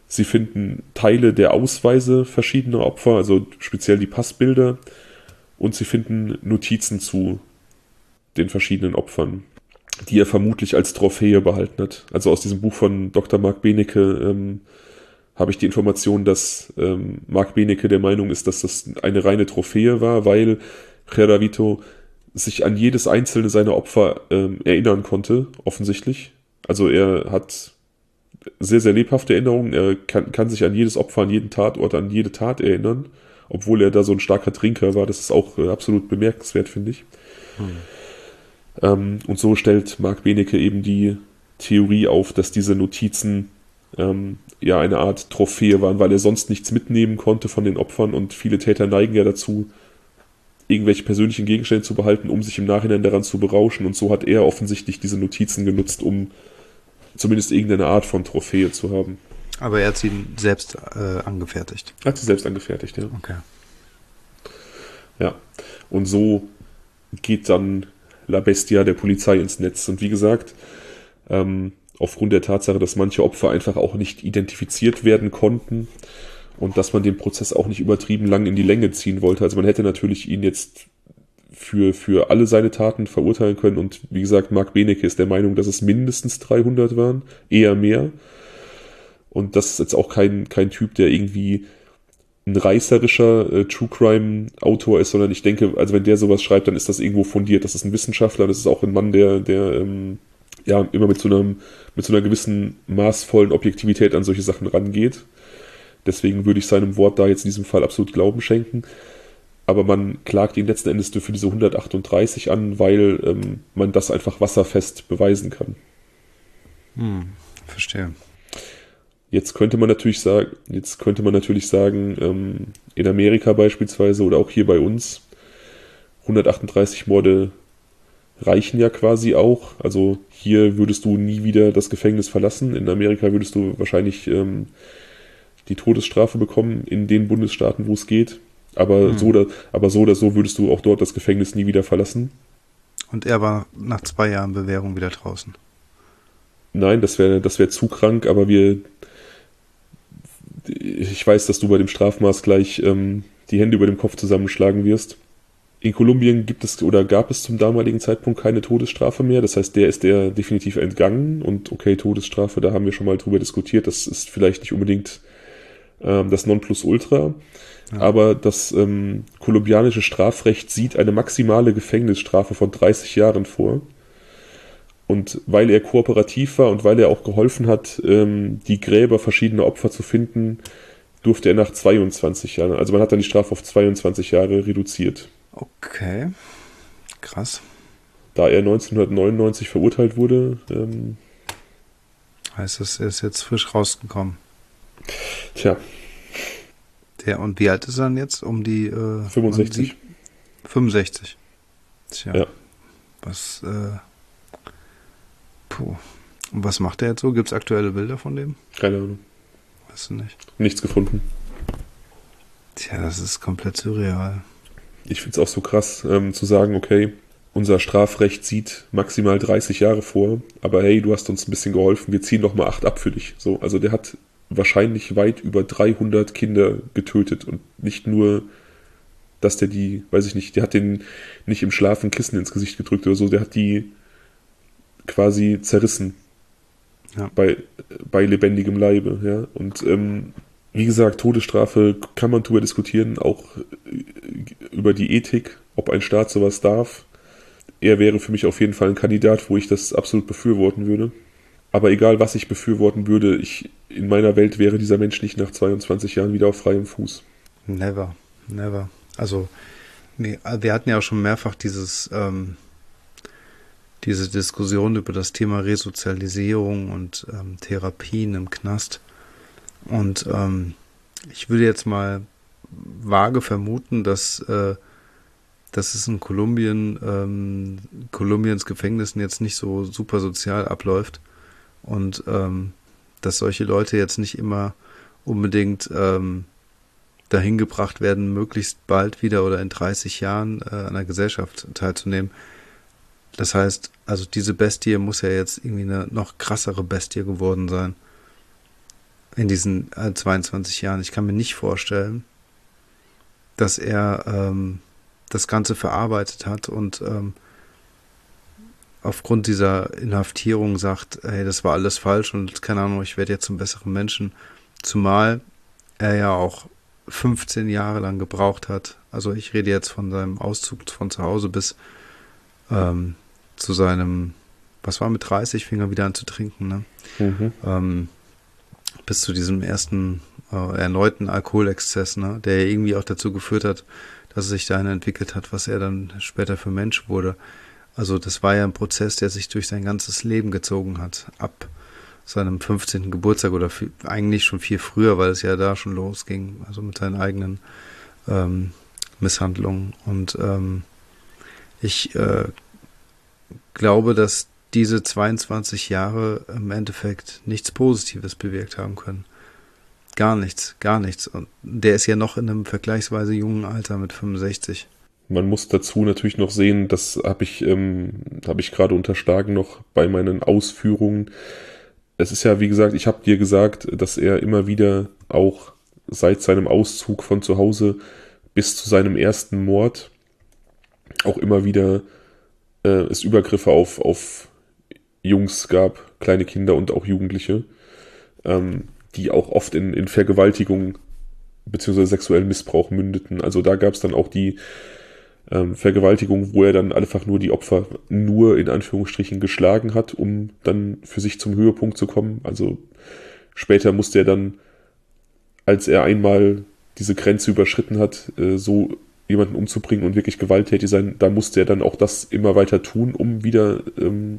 Sie finden Teile der Ausweise verschiedener Opfer, also speziell die Passbilder, und sie finden Notizen zu den verschiedenen Opfern, die er vermutlich als Trophäe behalten hat. Also aus diesem Buch von Doktor Mark Benecke ähm, habe ich die Information, dass ähm, Mark Benecke der Meinung ist, dass das eine reine Trophäe war, weil Garavito sich an jedes einzelne seiner Opfer ähm, erinnern konnte, offensichtlich. Also er hat sehr, sehr lebhafte Erinnerungen. Er kann, kann sich an jedes Opfer, an jeden Tatort, an jede Tat erinnern, obwohl er da so ein starker Trinker war. Das ist auch äh, absolut bemerkenswert, finde ich. Hm. Ähm, und so stellt Mark Benecke eben die Theorie auf, dass diese Notizen ähm, ja eine Art Trophäe waren, weil er sonst nichts mitnehmen konnte von den Opfern, und viele Täter neigen ja dazu, irgendwelche persönlichen Gegenstände zu behalten, um sich im Nachhinein daran zu berauschen, und so hat er offensichtlich diese Notizen genutzt, um zumindest irgendeine Art von Trophäe zu haben. Aber er hat sie selbst äh, angefertigt. Hat sie selbst angefertigt, ja. Okay. Ja, und so geht dann La Bestia der Polizei ins Netz. Und wie gesagt, ähm, aufgrund der Tatsache, dass manche Opfer einfach auch nicht identifiziert werden konnten und dass man den Prozess auch nicht übertrieben lang in die Länge ziehen wollte. Also man hätte natürlich ihn jetzt für, für alle seine Taten verurteilen können, und wie gesagt, Mark Benecke ist der Meinung, dass es mindestens dreihundert waren, eher mehr. Und das ist jetzt auch kein, kein Typ, der irgendwie ein reißerischer äh, True Crime Autor ist, sondern ich denke, also wenn der sowas schreibt, dann ist das irgendwo fundiert. Das ist ein Wissenschaftler, das ist auch ein Mann, der, der ähm, ja immer mit so einem, mit so einer gewissen maßvollen Objektivität an solche Sachen rangeht. Deswegen würde ich seinem Wort da jetzt in diesem Fall absolut Glauben schenken. Aber man klagt ihn letzten Endes für diese hundertachtunddreißig an, weil ähm, man das einfach wasserfest beweisen kann. Hm, verstehe. Jetzt könnte man natürlich sagen, jetzt könnte man natürlich sagen, ähm, in Amerika beispielsweise oder auch hier bei uns, hundertachtunddreißig Morde reichen ja quasi auch. Also hier würdest du nie wieder das Gefängnis verlassen. In Amerika würdest du wahrscheinlich ähm, die Todesstrafe bekommen in den Bundesstaaten, wo es geht. Aber, hm. so oder, aber so oder so würdest du auch dort das Gefängnis nie wieder verlassen. Und er war nach zwei Jahren Bewährung wieder draußen. Nein, das wäre das wäre zu krank, aber wir ich weiß, dass du bei dem Strafmaß gleich ähm, die Hände über dem Kopf zusammenschlagen wirst. In Kolumbien gibt es oder gab es zum damaligen Zeitpunkt keine Todesstrafe mehr. Das heißt, der ist der definitiv entgangen. Und okay, Todesstrafe, da haben wir schon mal drüber diskutiert. Das ist vielleicht nicht unbedingt ähm, das Nonplusultra. Ja. Aber das ähm, kolumbianische Strafrecht sieht eine maximale Gefängnisstrafe von dreißig Jahren vor. Und weil er kooperativ war und weil er auch geholfen hat, ähm, die Gräber verschiedener Opfer zu finden, durfte er nach zweiundzwanzig Jahren, also man hat dann die Strafe auf zweiundzwanzig Jahre reduziert. Okay, krass. Da er neunzehnhundertneunundneunzig verurteilt wurde. Ähm, heißt das, er ist jetzt frisch rausgekommen. Tja. Der, und wie alt ist er dann jetzt? Um die äh, fünfundsechzig. Um die, fünfundsechzig. Tja. Ja. Was, äh, puh. Und was macht er jetzt so? Gibt es aktuelle Bilder von dem? Keine Ahnung. Weißt du nicht? Nichts gefunden. Tja, das ist komplett surreal. Ich finde es auch so krass, ähm, zu sagen, okay, unser Strafrecht sieht maximal dreißig Jahre vor, aber hey, du hast uns ein bisschen geholfen, wir ziehen doch mal acht ab für dich. So, also der hat wahrscheinlich weit über dreihundert Kinder getötet und nicht nur, dass der die, weiß ich nicht, der hat den nicht im Schlaf ein Kissen ins Gesicht gedrückt oder so, der hat die quasi zerrissen. Ja. Bei, bei lebendigem Leibe, ja. Und ähm, wie gesagt, Todesstrafe kann man drüber diskutieren, auch über die Ethik, ob ein Staat sowas darf. Er wäre für mich auf jeden Fall ein Kandidat, wo ich das absolut befürworten würde. Aber egal, was ich befürworten würde, ich, in meiner Welt wäre dieser Mensch nicht nach zweiundzwanzig Jahren wieder auf freiem Fuß. Never, never. Also, nee, wir hatten ja auch schon mehrfach dieses, ähm, diese Diskussion über das Thema Resozialisierung und ähm, Therapien im Knast. Und ähm, ich würde jetzt mal vage vermuten, dass, äh, dass es in Kolumbien, ähm, Kolumbiens Gefängnissen jetzt nicht so super sozial abläuft und ähm, dass solche Leute jetzt nicht immer unbedingt ähm, dahin gebracht werden, möglichst bald wieder oder in dreißig Jahren äh, an der Gesellschaft teilzunehmen. Das heißt, also diese Bestie muss ja jetzt irgendwie eine noch krassere Bestie geworden sein. in diesen äh, zweiundzwanzig Jahren. Ich kann mir nicht vorstellen, dass er ähm, das Ganze verarbeitet hat und ähm, aufgrund dieser Inhaftierung sagt, hey, das war alles falsch und keine Ahnung, ich werde jetzt zum besseren Menschen. Zumal er ja auch fünfzehn Jahre lang gebraucht hat. Also ich rede jetzt von seinem Auszug von zu Hause bis ähm, zu seinem, was war mit dreißig, fing er wieder an zu trinken, ne? Mhm. Ähm, bis zu diesem ersten äh, erneuten Alkoholexzess, ne? Der irgendwie auch dazu geführt hat, dass er sich dahin entwickelt hat, was er dann später für Mensch wurde. Also das war ja ein Prozess, der sich durch sein ganzes Leben gezogen hat, ab seinem fünfzehnten Geburtstag oder viel, eigentlich schon viel früher, weil es ja da schon losging, also mit seinen eigenen ähm, Misshandlungen. Und ähm, ich äh, glaube, dass diese zweiundzwanzig Jahre im Endeffekt nichts Positives bewirkt haben können. Gar nichts, gar nichts. Und der ist ja noch in einem vergleichsweise jungen Alter mit fünfundsechzig. Man muss dazu natürlich noch sehen, das habe ich, ähm, habe ich gerade unterschlagen noch bei meinen Ausführungen. Es ist ja, wie gesagt, ich habe dir gesagt, dass er immer wieder auch seit seinem Auszug von zu Hause bis zu seinem ersten Mord auch immer wieder äh, es Übergriffe auf, auf Jungs gab, kleine Kinder und auch Jugendliche, ähm, die auch oft in, in Vergewaltigung bzw. sexuellen Missbrauch mündeten. Also da gab es dann auch die ähm, Vergewaltigung, wo er dann einfach nur die Opfer nur in Anführungsstrichen geschlagen hat, um dann für sich zum Höhepunkt zu kommen. Also später musste er dann, als er einmal diese Grenze überschritten hat, äh, so jemanden umzubringen und wirklich gewalttätig sein, da musste er dann auch das immer weiter tun, um wieder ähm,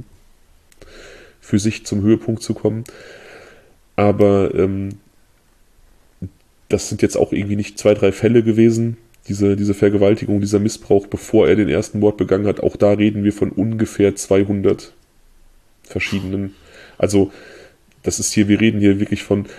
für sich zum Höhepunkt zu kommen. Aber ähm, das sind jetzt auch irgendwie nicht zwei, drei Fälle gewesen, diese, diese Vergewaltigung, dieser Missbrauch, bevor er den ersten Mord begangen hat. Auch da reden wir von ungefähr zweihundert verschiedenen. Also das ist hier, wir reden hier wirklich von,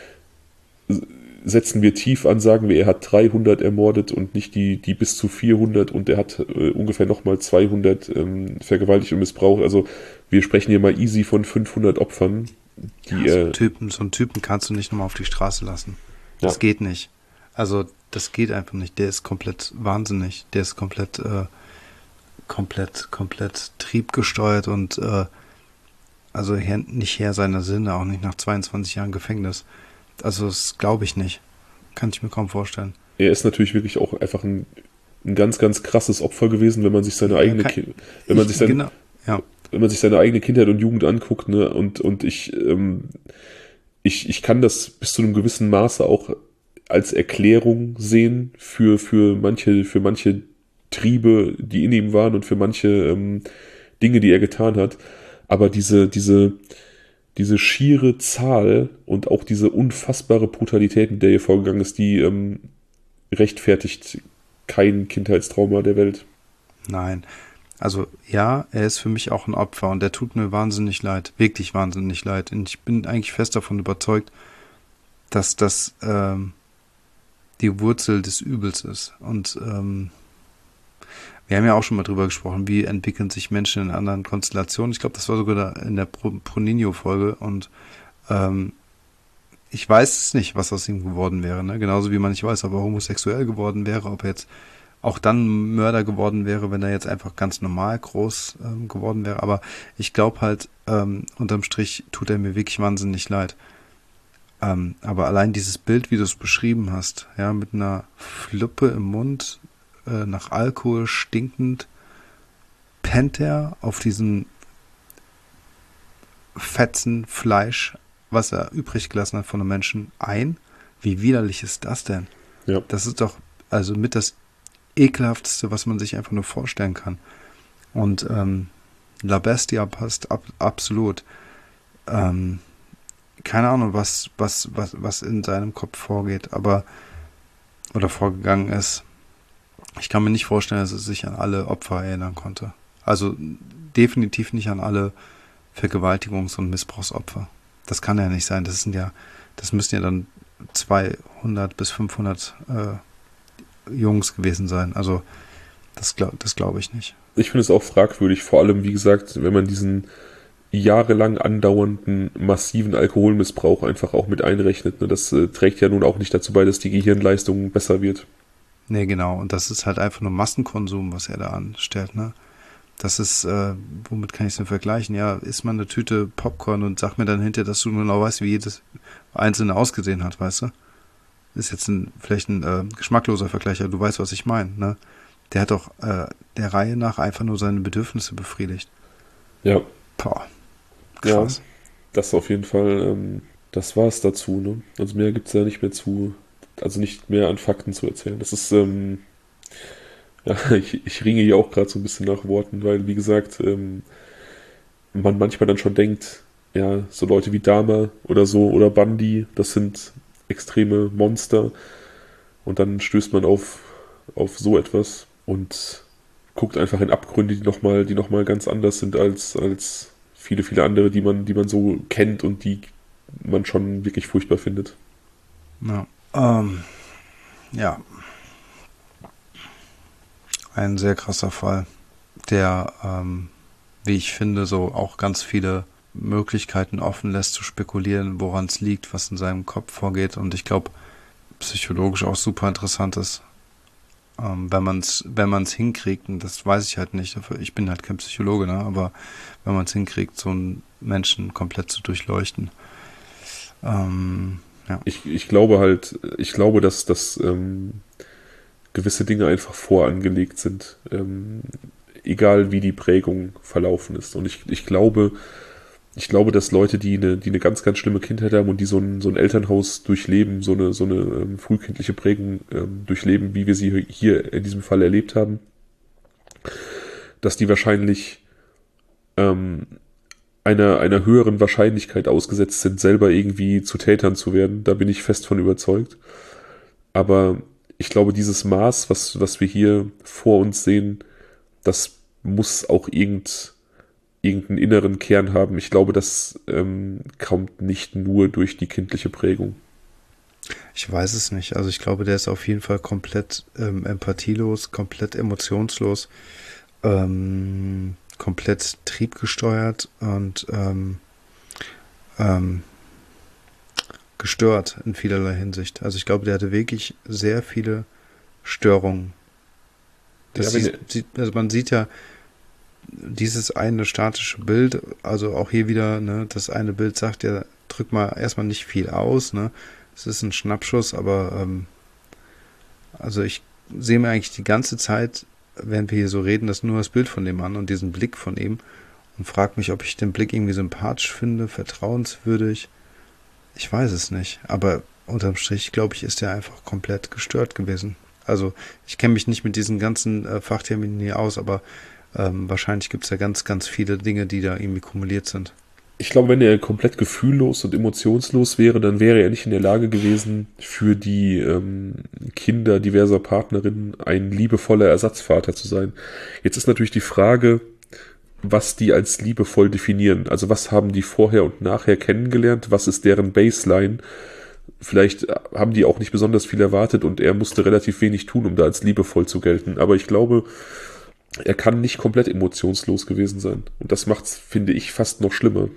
setzen wir tief an, sagen wir, er hat dreihundert ermordet und nicht die, die bis zu vierhundert und er hat äh, ungefähr nochmal zweihundert ähm, vergewaltigt und missbraucht. Also wir sprechen hier mal easy von fünfhundert Opfern. Die, ja, so, äh, Typen, so einen Typen kannst du nicht nochmal auf die Straße lassen. Das ja. geht nicht. Also das geht einfach nicht. Der ist komplett wahnsinnig. Der ist komplett, äh, komplett, komplett triebgesteuert und äh, also her, nicht Herr seiner Sinne, auch nicht nach zweiundzwanzig Jahren Gefängnis. Also das glaube ich nicht. Kann ich mir kaum vorstellen. Er ist natürlich wirklich auch einfach ein, ein ganz, ganz krasses Opfer gewesen, wenn man sich seine eigene ja, Ki- wenn man ich, sich seine, genau, ja. wenn man sich seine eigene Kindheit und Jugend anguckt, ne, und, und ich, ähm, ich, ich kann das bis zu einem gewissen Maße auch als Erklärung sehen für, für manche, für manche Triebe, die in ihm waren und für manche ähm, Dinge, die er getan hat. Aber diese, diese, diese schiere Zahl und auch diese unfassbare Brutalität, mit der hier vorgegangen ist, die ähm, rechtfertigt kein Kindheitstrauma der Welt. Nein. Also ja, er ist für mich auch ein Opfer und der tut mir wahnsinnig leid, wirklich wahnsinnig leid. Und ich bin eigentlich fest davon überzeugt, dass das ähm, die Wurzel des Übels ist. Und ähm, wir haben ja auch schon mal drüber gesprochen, wie entwickeln sich Menschen in anderen Konstellationen. Ich glaube, das war sogar da in der Pro-Nino-Folge und ähm, ich weiß es nicht, was aus ihm geworden wäre. Ne? Genauso wie man nicht weiß, ob er homosexuell geworden wäre, ob er jetzt auch dann Mörder geworden wäre, wenn er jetzt einfach ganz normal groß ähm, geworden wäre. Aber ich glaube halt, ähm, unterm Strich tut er mir wirklich wahnsinnig leid. Ähm, aber allein dieses Bild, wie du es beschrieben hast, ja, mit einer Fluppe im Mund, äh, nach Alkohol stinkend, pennt er auf diesem Fetzen Fleisch, was er übrig gelassen hat von einem Menschen, ein. Wie widerlich ist das denn? Ja. Das ist doch also mit das ekelhafteste, was man sich einfach nur vorstellen kann. Und ähm, La Bestia passt ab, absolut. Ähm, keine Ahnung, was, was, was, was in seinem Kopf vorgeht, aber oder vorgegangen ist. Ich kann mir nicht vorstellen, dass er sich an alle Opfer erinnern konnte. Also definitiv nicht an alle Vergewaltigungs- und Missbrauchsopfer. Das kann ja nicht sein. Das sind ja, das müssten ja dann zweihundert bis fünfhundert äh, Jungs gewesen sein. Also das glaube das glaub ich nicht. Ich finde es auch fragwürdig, vor allem, wie gesagt, wenn man diesen jahrelang andauernden massiven Alkoholmissbrauch einfach auch mit einrechnet. Ne? Das äh, trägt ja nun auch nicht dazu bei, dass die Gehirnleistung besser wird. Nee, genau. Und das ist halt einfach nur Massenkonsum, was er da anstellt, ne? Das ist, äh, womit kann ich es denn vergleichen? Ja, isst man eine Tüte Popcorn und sag mir dann hinterher, dass du nur noch weißt, wie jedes einzelne ausgesehen hat, weißt du? Ist jetzt ein, vielleicht ein äh, geschmackloser Vergleich, aber du weißt, was ich meine, ne? Der hat doch äh, der Reihe nach einfach nur seine Bedürfnisse befriedigt. Ja. Boah. Krass. Ja, das auf jeden Fall, ähm, das war es dazu, ne? Also mehr gibt es ja nicht mehr zu, also nicht mehr an Fakten zu erzählen. Das ist, ähm, ja, ich, ich ringe hier auch gerade so ein bisschen nach Worten, weil, wie gesagt, ähm, man manchmal dann schon denkt, ja, so Leute wie Dahmer oder so oder Bundy, das sind extreme Monster und dann stößt man auf, auf so etwas und guckt einfach in Abgründe, die nochmal, die noch mal ganz anders sind als, als viele, viele andere, die man, die man so kennt und die man schon wirklich furchtbar findet. Ja. Ähm, ja. Ein sehr krasser Fall, der, ähm, wie ich finde, so auch ganz viele Möglichkeiten offen lässt zu spekulieren, woran es liegt, was in seinem Kopf vorgeht. Und ich glaube, psychologisch auch super interessant ist, ähm, wenn man es wenn man es hinkriegt, und das weiß ich halt nicht, dafür, ich bin halt kein Psychologe, ne, aber wenn man es hinkriegt, so einen Menschen komplett zu durchleuchten. Ähm, ja. Ich, ich glaube halt, ich glaube, dass, dass ähm, gewisse Dinge einfach vorangelegt sind, ähm, egal wie die Prägung verlaufen ist. Und ich, ich glaube, ich glaube, dass Leute, die eine, die eine ganz, ganz schlimme Kindheit haben und die so ein, so ein Elternhaus durchleben, so eine, so eine ähm, frühkindliche Prägung ähm, durchleben, wie wir sie hier in diesem Fall erlebt haben, dass die wahrscheinlich ähm, einer, einer höheren Wahrscheinlichkeit ausgesetzt sind, selber irgendwie zu Tätern zu werden. Da bin ich fest von überzeugt. Aber ich glaube, dieses Maß, was, was wir hier vor uns sehen, das muss auch irgend, irgendeinen inneren Kern haben. Ich glaube, das ähm, kommt nicht nur durch die kindliche Prägung. Ich weiß es nicht. Also ich glaube, der ist auf jeden Fall komplett ähm, empathielos, komplett emotionslos, ähm, komplett triebgesteuert und ähm, ähm, gestört in vielerlei Hinsicht. Also ich glaube, der hatte wirklich sehr viele Störungen. Das Ja, sieht, sieht, also man sieht ja dieses eine statische Bild, also auch hier wieder, ne, das eine Bild sagt ja, drück mal erstmal nicht viel aus, ne? Es ist ein Schnappschuss, aber ähm, also ich sehe mir eigentlich die ganze Zeit, während wir hier so reden, das nur das Bild von dem an und diesen Blick von ihm und frage mich, ob ich den Blick irgendwie sympathisch finde, vertrauenswürdig. Ich weiß es nicht, aber unterm Strich, glaube ich, ist er einfach komplett gestört gewesen. Also ich kenne mich nicht mit diesen ganzen äh, Fachterminen hier aus, aber ähm, wahrscheinlich gibt es ja ganz, ganz viele Dinge, die da irgendwie kumuliert sind. Ich glaube, wenn er komplett gefühllos und emotionslos wäre, dann wäre er nicht in der Lage gewesen, für die ähm, Kinder diverser Partnerinnen ein liebevoller Ersatzvater zu sein. Jetzt ist natürlich die Frage, was die als liebevoll definieren. Also was haben die vorher und nachher kennengelernt? Was ist deren Baseline? Vielleicht haben die auch nicht besonders viel erwartet und er musste relativ wenig tun, um da als liebevoll zu gelten. Aber ich glaube, er kann nicht komplett emotionslos gewesen sein. Und das macht's, finde ich, fast noch schlimmer.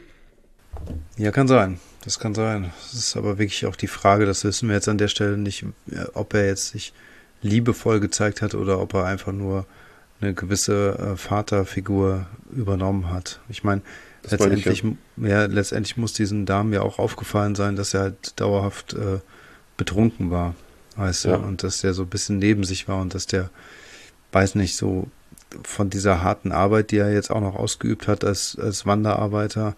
Ja, kann sein. Das kann sein. Das ist aber wirklich auch die Frage, das wissen wir jetzt an der Stelle nicht, ob er jetzt sich liebevoll gezeigt hat oder ob er einfach nur eine gewisse äh, Vaterfigur übernommen hat. Ich meine, letztendlich, ich, ja. ja, letztendlich muss diesen Damen ja auch aufgefallen sein, dass er halt dauerhaft äh, betrunken war, weißt ja. du, und dass der so ein bisschen neben sich war und dass der, weiß nicht, so von dieser harten Arbeit, die er jetzt auch noch ausgeübt hat als, als Wanderarbeiter,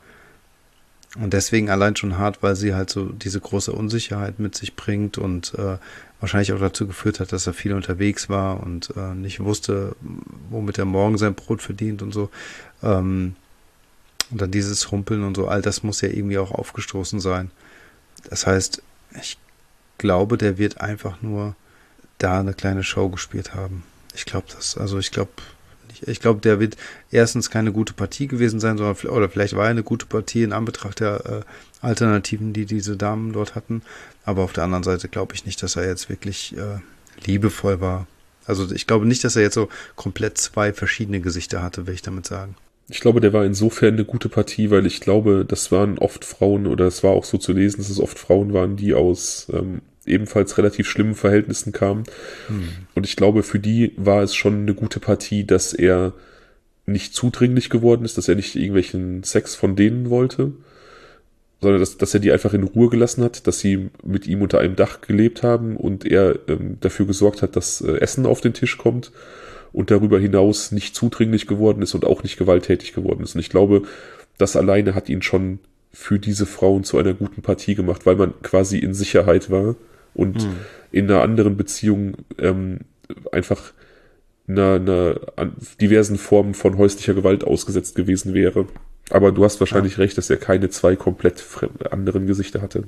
und deswegen allein schon hart, weil sie halt so diese große Unsicherheit mit sich bringt und äh, wahrscheinlich auch dazu geführt hat, dass er viel unterwegs war und äh, nicht wusste, womit er morgen sein Brot verdient und so. Ähm, und dann dieses Humpeln und so, all das muss ja irgendwie auch aufgestoßen sein. Das heißt, ich glaube, der wird einfach nur da eine kleine Show gespielt haben. Ich glaube das. Also ich glaube, ich glaube, der wird erstens keine gute Partie gewesen sein, sondern oder vielleicht war er eine gute Partie in Anbetracht der äh, Alternativen, die diese Damen dort hatten. Aber auf der anderen Seite glaube ich nicht, dass er jetzt wirklich äh, liebevoll war. Also ich glaube nicht, dass er jetzt so komplett zwei verschiedene Gesichter hatte, will ich damit sagen. Ich glaube, der war insofern eine gute Partie, weil ich glaube, das waren oft Frauen, oder es war auch so zu lesen, dass es oft Frauen waren, die aus ähm, ebenfalls relativ schlimmen Verhältnissen kamen. Hm. Und ich glaube, für die war es schon eine gute Partie, dass er nicht zudringlich geworden ist, dass er nicht irgendwelchen Sex von denen wollte, sondern dass, dass er die einfach in Ruhe gelassen hat, dass sie mit ihm unter einem Dach gelebt haben und er ähm, dafür gesorgt hat, dass äh, Essen auf den Tisch kommt und darüber hinaus nicht zudringlich geworden ist und auch nicht gewalttätig geworden ist. Und ich glaube, das alleine hat ihn schon für diese Frauen zu einer guten Partie gemacht, weil man quasi in Sicherheit war und Hm. in einer anderen Beziehung ähm, einfach einer, einer an diversen Formen von häuslicher Gewalt ausgesetzt gewesen wäre. Aber du hast wahrscheinlich Ja. recht, dass er keine zwei komplett fremd- anderen Gesichter hatte.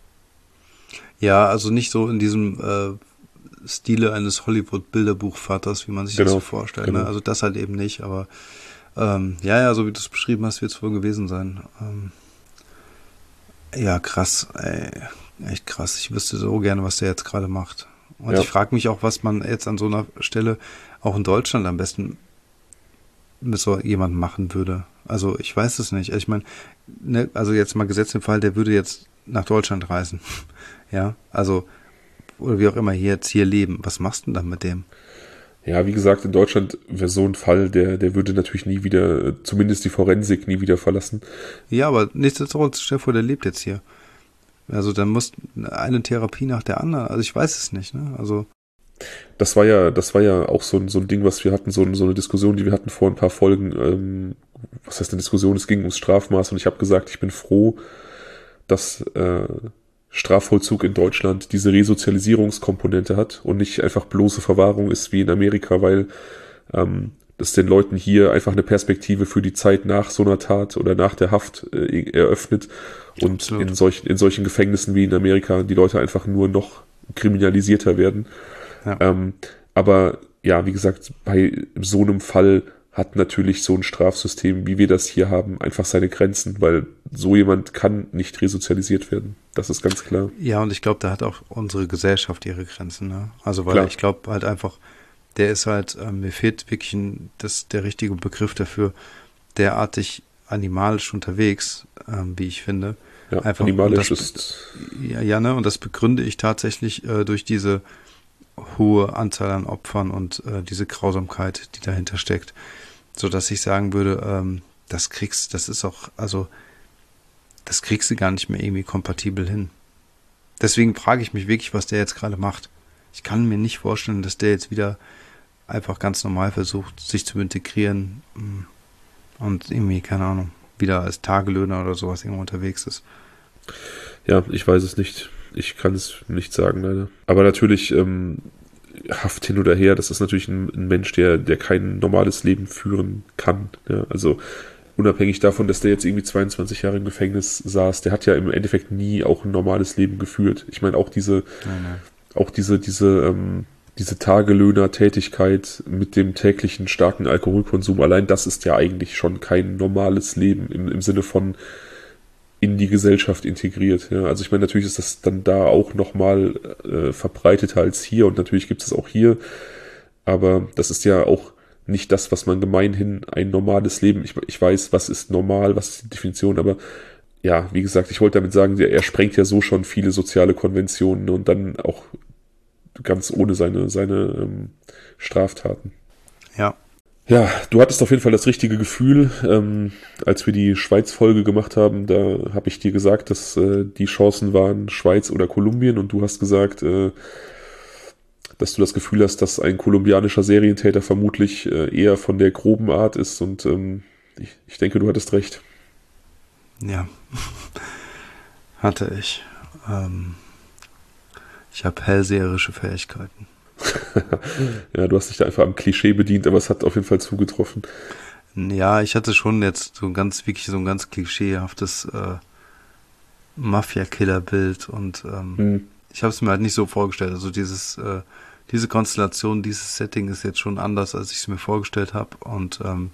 Ja, also nicht so in diesem äh, Stile eines Hollywood-Bilderbuchvaters, wie man sich das Genau, so vorstellt. genau. Ne? Also das halt eben nicht, aber ähm, ja, ja, so wie du es beschrieben hast, wird es wohl gewesen sein. Ähm, ja, krass, ey. Echt krass. Ich wüsste so gerne, was der jetzt gerade macht. Und Ja. ich frage mich auch, was man jetzt an so einer Stelle auch in Deutschland am besten mit so jemandem machen würde. Also ich weiß es nicht. Ich meine, ne, also jetzt mal gesetzt im Fall, der würde jetzt nach Deutschland reisen. Ja, also oder wie auch immer hier jetzt hier leben. Was machst du denn dann mit dem? Ja, wie gesagt, in Deutschland wäre so ein Fall, der, der würde natürlich nie wieder, zumindest die Forensik nie wieder verlassen. Ja, aber nichtsdestotrotz, stell dir vor, der lebt jetzt hier. Also dann muss eine Therapie nach der anderen. Also ich weiß es nicht, ne? Also Das war ja, das war ja auch so ein, so ein Ding, was wir hatten, so, ein, so eine Diskussion, die wir hatten vor ein paar Folgen. Ähm, was heißt eine Diskussion? Es ging ums Strafmaß und ich habe gesagt, ich bin froh, dass äh, Strafvollzug in Deutschland diese Resozialisierungskomponente hat und nicht einfach bloße Verwahrung ist wie in Amerika, weil ähm, das den Leuten hier einfach eine Perspektive für die Zeit nach so einer Tat oder nach der Haft äh, eröffnet und Absolut. in solchen, in solchen Gefängnissen wie in Amerika die Leute einfach nur noch kriminalisierter werden. ja. Ähm, aber ja, wie gesagt, bei so einem Fall hat natürlich so ein Strafsystem, wie wir das hier haben, einfach seine Grenzen, weil so jemand kann nicht resozialisiert werden. Das ist ganz klar. Ja, und ich glaube, da hat auch unsere Gesellschaft ihre Grenzen, ne? Also weil Klar. ich glaube halt einfach, der ist halt, ähm, mir fehlt wirklich ein, das, der richtige Begriff dafür, derartig animalisch unterwegs, ähm, wie ich finde. Ja, Einfach, animalisch und das, ist, ja, ja, ne? Und das begründe ich tatsächlich äh, durch diese hohe Anzahl an Opfern und äh, diese Grausamkeit, die dahinter steckt, so dass ich sagen würde, ähm, das kriegst, das ist auch, also das kriegst du gar nicht mehr irgendwie kompatibel hin. Deswegen frage ich mich wirklich, was der jetzt gerade macht. Ich kann mir nicht vorstellen, dass der jetzt wieder einfach ganz normal versucht, sich zu integrieren mm, und irgendwie, keine Ahnung, wieder als Tagelöhner oder sowas irgendwo unterwegs ist. ja, ich weiß es nicht. Ich kann es nicht sagen, leider. Aber natürlich, ähm, Haft hin oder her, das ist natürlich ein, ein Mensch, der, der kein normales Leben führen kann. Ja, also unabhängig davon, dass der jetzt irgendwie zweiundzwanzig Jahre im Gefängnis saß, der hat ja im Endeffekt nie auch ein normales Leben geführt. Ich meine, auch diese, Nein, nein. auch diese, diese, ähm, diese Tagelöhner-Tätigkeit mit dem täglichen starken Alkoholkonsum, allein das ist ja eigentlich schon kein normales Leben im, im Sinne von in die Gesellschaft integriert. Ja. Also ich meine, natürlich ist das dann da auch nochmal äh, verbreiteter als hier und natürlich gibt es auch hier, aber das ist ja auch nicht das, was man gemeinhin ein normales Leben, ich, ich weiß, was ist normal, was ist die Definition, aber ja, wie gesagt, ich wollte damit sagen, er sprengt ja so schon viele soziale Konventionen und dann auch ganz ohne seine, seine ähm, Straftaten. Ja. Ja, du hattest auf jeden Fall das richtige Gefühl, ähm, als wir die Schweiz-Folge gemacht haben, da habe ich dir gesagt, dass äh, die Chancen waren Schweiz oder Kolumbien und du hast gesagt, äh, dass du das Gefühl hast, dass ein kolumbianischer Serientäter vermutlich äh, eher von der groben Art ist und ähm, ich, ich denke, du hattest recht. Ja, hatte ich. Ähm, ich habe hellseherische Fähigkeiten. Ja, du hast dich da einfach am Klischee bedient, aber es hat auf jeden Fall zugetroffen. Ja, ich hatte schon jetzt so ein ganz, wirklich so ein ganz klischeehaftes äh, Mafia-Killer-Bild und ähm, Hm. ich habe es mir halt nicht so vorgestellt. Also dieses, äh, diese Konstellation, dieses Setting ist jetzt schon anders, als ich es mir vorgestellt habe und ähm,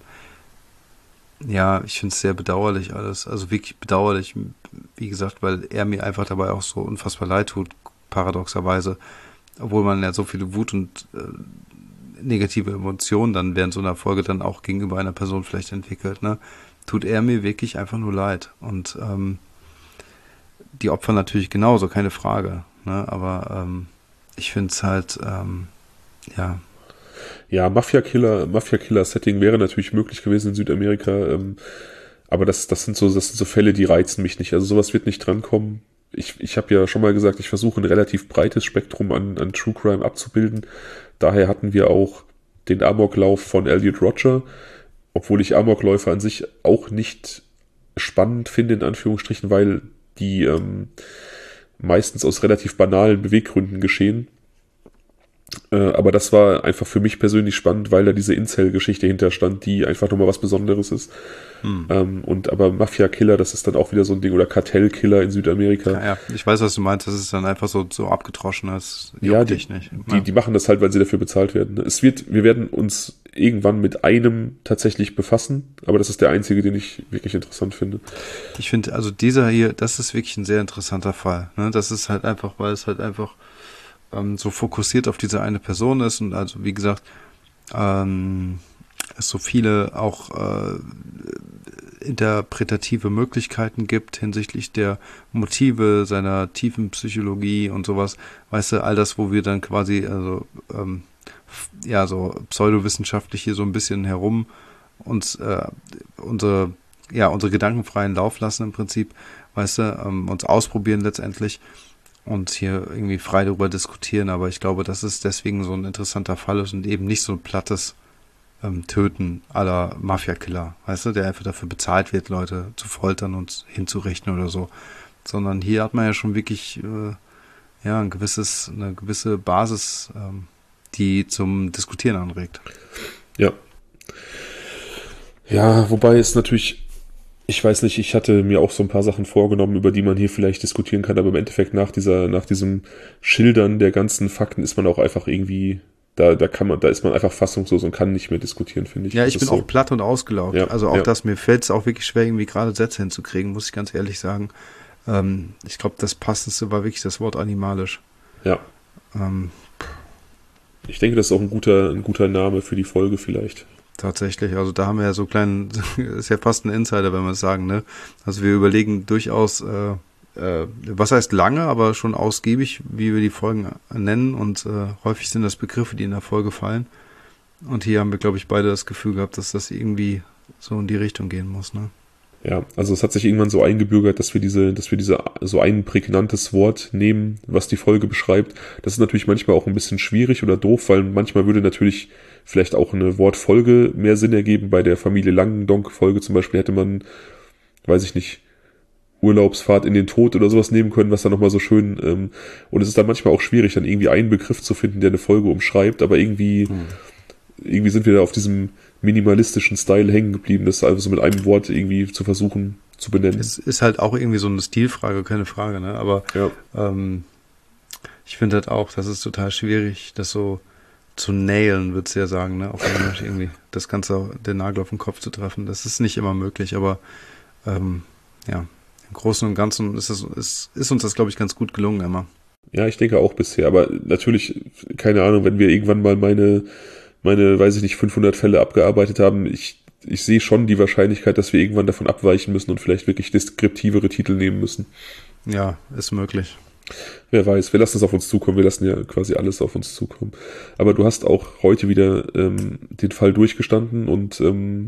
ja, ich finde es sehr bedauerlich alles. Also wirklich bedauerlich, wie gesagt, weil er mir einfach dabei auch so unfassbar leid tut, paradoxerweise. Obwohl man ja so viele Wut und äh, negative Emotionen dann während so einer Folge dann auch gegenüber einer Person vielleicht entwickelt, ne, tut er mir wirklich einfach nur leid. Und ähm, die Opfer natürlich genauso, keine Frage. Ne, aber ähm, ich finde es halt, ähm, ja. Ja, Mafia-Killer, Mafia-Killer-Setting wäre natürlich möglich gewesen in Südamerika, ähm, aber das, das sind so, das sind so Fälle, die reizen mich nicht. Also sowas wird nicht drankommen. Ich, ich habe ja schon mal gesagt, ich versuche ein relativ breites Spektrum an, an True Crime abzubilden. Daher hatten wir auch den Amoklauf von Elliot Rodger, obwohl ich Amokläufe an sich auch nicht spannend finde, in Anführungsstrichen, weil die ähm, meistens aus relativ banalen Beweggründen geschehen. Äh, aber das war einfach für mich persönlich spannend, weil da diese Incel-Geschichte hinterstand, die einfach nochmal was Besonderes ist. Hm. Ähm, und aber Mafia-Killer, das ist dann auch wieder so ein Ding, oder Kartell-Killer in Südamerika. Ja, ja, ich weiß, was du meinst, das ist dann einfach so, so abgetroschen, das juckt ja, die, dich nicht. Die, die machen das halt, weil sie dafür bezahlt werden. Es wird, wir werden uns irgendwann mit einem tatsächlich befassen, aber das ist der einzige, den ich wirklich interessant finde. Ich finde, also dieser hier, das ist wirklich ein sehr interessanter Fall. Ne? Das ist halt einfach, weil es halt einfach ähm, so fokussiert auf diese eine Person ist und also, wie gesagt, ähm, es so viele auch äh, interpretative Möglichkeiten gibt hinsichtlich der Motive, seiner tiefen Psychologie und sowas. Weißt du, all das, wo wir dann quasi, also ähm, ja, so pseudowissenschaftlich hier so ein bisschen herum uns äh, unsere, ja, unsere Gedanken freien Lauf lassen im Prinzip, weißt du, ähm, uns ausprobieren letztendlich und hier irgendwie frei darüber diskutieren, aber ich glaube, dass es deswegen so ein interessanter Fall ist und eben nicht so ein plattes ähm, Töten aller Mafia-Killer, weißt du, der einfach dafür bezahlt wird, Leute zu foltern und hinzurichten oder so, sondern hier hat man ja schon wirklich äh, ja, ein gewisses, eine gewisse Basis, ähm, die zum Diskutieren anregt. Ja. Ja, wobei es natürlich, ich weiß nicht, ich hatte mir auch so ein paar Sachen vorgenommen, über die man hier vielleicht diskutieren kann, aber im Endeffekt nach dieser, nach diesem Schildern der ganzen Fakten ist man auch einfach irgendwie, da, da kann man, da ist man einfach fassungslos und kann nicht mehr diskutieren, finde ich. Ja, das ich bin so. auch platt und ausgelaugt. Ja, also auch ja. das, mir fällt es auch wirklich schwer, irgendwie gerade Sätze hinzukriegen, muss ich ganz ehrlich sagen. Ähm, ich glaube, das Passendste war wirklich das Wort animalisch. Ja. Ähm, ich denke, das ist auch ein guter, ein guter Name für die Folge vielleicht. Tatsächlich, also da haben wir ja so kleinen, ist ja fast ein Insider, wenn wir es sagen, ne? Also wir überlegen durchaus, äh, äh, was heißt lange, aber schon ausgiebig, wie wir die Folgen nennen und äh, häufig sind das Begriffe, die in der Folge fallen. Und hier haben wir, glaube ich, beide das Gefühl gehabt, dass das irgendwie so in die Richtung gehen muss, ne? Ja, also es hat sich irgendwann so eingebürgert, dass wir diese, dass wir diese so ein prägnantes Wort nehmen, was die Folge beschreibt. Das ist natürlich manchmal auch ein bisschen schwierig oder doof, weil manchmal würde natürlich vielleicht auch eine Wortfolge mehr Sinn ergeben. Bei der Familie Langendonk-Folge zum Beispiel hätte man, weiß ich nicht, Urlaubsfahrt in den Tod oder sowas nehmen können, was dann nochmal so schön, ähm, und es ist dann manchmal auch schwierig, dann irgendwie einen Begriff zu finden, der eine Folge umschreibt, aber irgendwie, hm. irgendwie sind wir da auf diesem minimalistischen Style hängen geblieben, das also mit einem Wort irgendwie zu versuchen zu benennen. Es ist halt auch irgendwie so eine Stilfrage, keine Frage, ne? Aber ja. ähm, ich finde halt auch, das ist total schwierig, das so zu nailen, würdest du ja sagen, ne? Auf Englisch irgendwie das Ganze, den Nagel auf den Kopf zu treffen. Das ist nicht immer möglich, aber ähm, ja, im Großen und Ganzen ist, es, ist, ist uns das, glaube ich, ganz gut gelungen, immer. Ja, ich denke auch bisher, aber natürlich, keine Ahnung, wenn wir irgendwann mal meine meine, weiß ich nicht, fünfhundert Fälle abgearbeitet haben, ich, ich sehe schon die Wahrscheinlichkeit, dass wir irgendwann davon abweichen müssen und vielleicht wirklich deskriptivere Titel nehmen müssen. Ja, ist möglich. Wer weiß, wir lassen es auf uns zukommen, wir lassen ja quasi alles auf uns zukommen. Aber du hast auch heute wieder ähm, den Fall durchgestanden und ähm,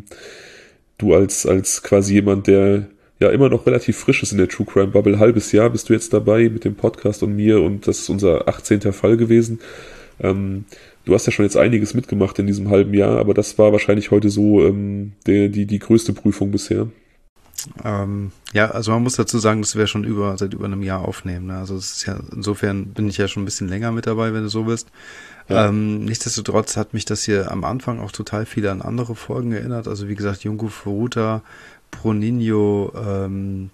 du als, als quasi jemand, der ja immer noch relativ frisch ist in der True Crime Bubble, halbes Jahr bist du jetzt dabei mit dem Podcast und mir und das ist unser achtzehnter Fall gewesen. Ähm, Du hast ja schon jetzt einiges mitgemacht in diesem halben Jahr, aber das war wahrscheinlich heute so ähm, der, die, die größte Prüfung bisher. Ähm, ja, also man muss dazu sagen, dass wir schon über, seit über einem Jahr aufnehmen. Ne? Also es ist ja, insofern bin ich ja schon ein bisschen länger mit dabei, wenn du so willst. Ja. Ähm, nichtsdestotrotz hat mich das hier am Anfang auch total viel an andere Folgen erinnert. Also wie gesagt, Junko Furuta, Pro Nino, ähm,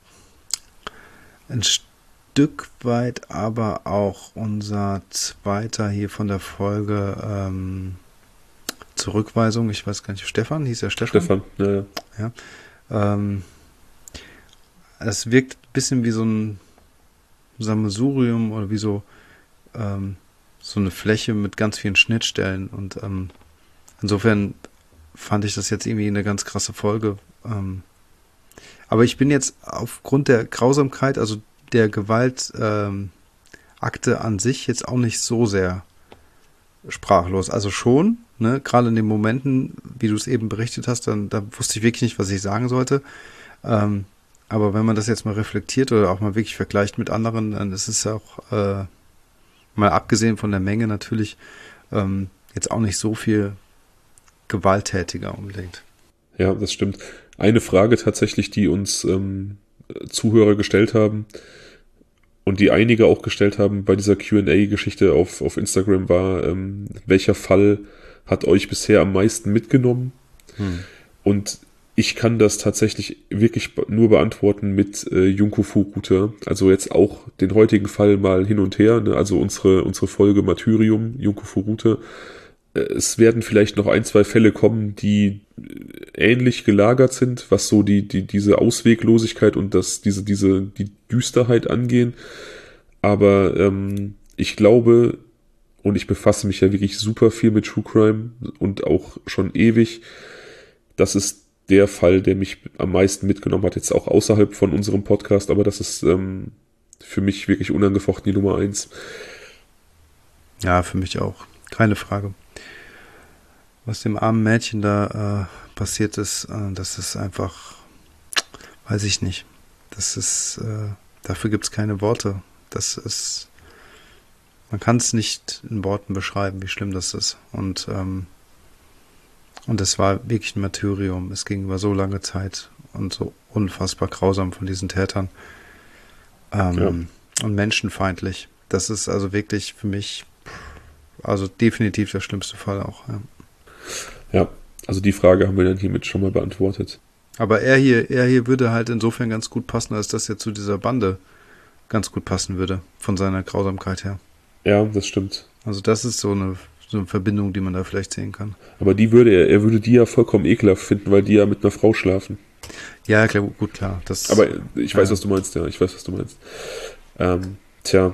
ein Stück weit aber auch unser zweiter hier von der Folge ähm, Zurückweisung, ich weiß gar nicht, Stefan, hieß er Stefan? Stefan, ja, ja. ja. Ähm, es wirkt ein bisschen wie so ein Sammelsurium oder wie so, ähm, so eine Fläche mit ganz vielen Schnittstellen und ähm, insofern fand ich das jetzt irgendwie eine ganz krasse Folge. Ähm, aber ich bin jetzt aufgrund der Grausamkeit, also der Gewaltakte ähm, Akte an sich jetzt auch nicht so sehr sprachlos. Also schon, ne, gerade in den Momenten, wie du es eben berichtet hast, dann da wusste ich wirklich nicht, was ich sagen sollte. Ähm, aber wenn man das jetzt mal reflektiert oder auch mal wirklich vergleicht mit anderen, dann ist es auch, äh, mal abgesehen von der Menge natürlich, ähm, jetzt auch nicht so viel gewalttätiger unbedingt. Ja, das stimmt. Eine Frage tatsächlich, die uns ähm, Zuhörer gestellt haben und die einige auch gestellt haben bei dieser Q and A-Geschichte auf, auf Instagram war, ähm, welcher Fall hat euch bisher am meisten mitgenommen? Hm. Und ich kann das tatsächlich wirklich nur beantworten mit äh, Junko Furuta. Also jetzt auch den heutigen Fall mal hin und her, ne? Also unsere, unsere Folge Martyrium, Junko Furuta. Äh, es werden vielleicht noch ein, zwei Fälle kommen, die ähnlich gelagert sind, was so die, die, diese Ausweglosigkeit und das, diese, diese, die Düsterheit angehen. Aber ähm, ich glaube, und ich befasse mich ja wirklich super viel mit True Crime und auch schon ewig, das ist der Fall, der mich am meisten mitgenommen hat, jetzt auch außerhalb von unserem Podcast, aber das ist ähm, für mich wirklich unangefochten die Nummer eins. Ja, für mich auch. Keine Frage. Was dem armen Mädchen da äh, passiert ist, äh, das ist einfach, weiß ich nicht. Das ist, äh, dafür gibt es keine Worte. Das ist, man kann es nicht in Worten beschreiben, wie schlimm das ist. Und ähm, Und es war wirklich ein Martyrium. Es ging über so lange Zeit und so unfassbar grausam von diesen Tätern. Ähm, ja. Und menschenfeindlich. Das ist also wirklich für mich, also definitiv der schlimmste Fall auch. Ja. Ja, also die Frage haben wir dann hiermit schon mal beantwortet. Aber er hier, er hier würde halt insofern ganz gut passen, als dass er zu dieser Bande ganz gut passen würde, von seiner Grausamkeit her. Ja, das stimmt. Also das ist so eine So eine Verbindung, die man da vielleicht sehen kann. Aber die würde er, er würde die ja vollkommen ekelhaft finden, weil die ja mit einer Frau schlafen. Ja, klar, gut, klar. Das, Aber ich weiß, ja. was du meinst, ja, ich weiß, was du meinst. Ähm, tja.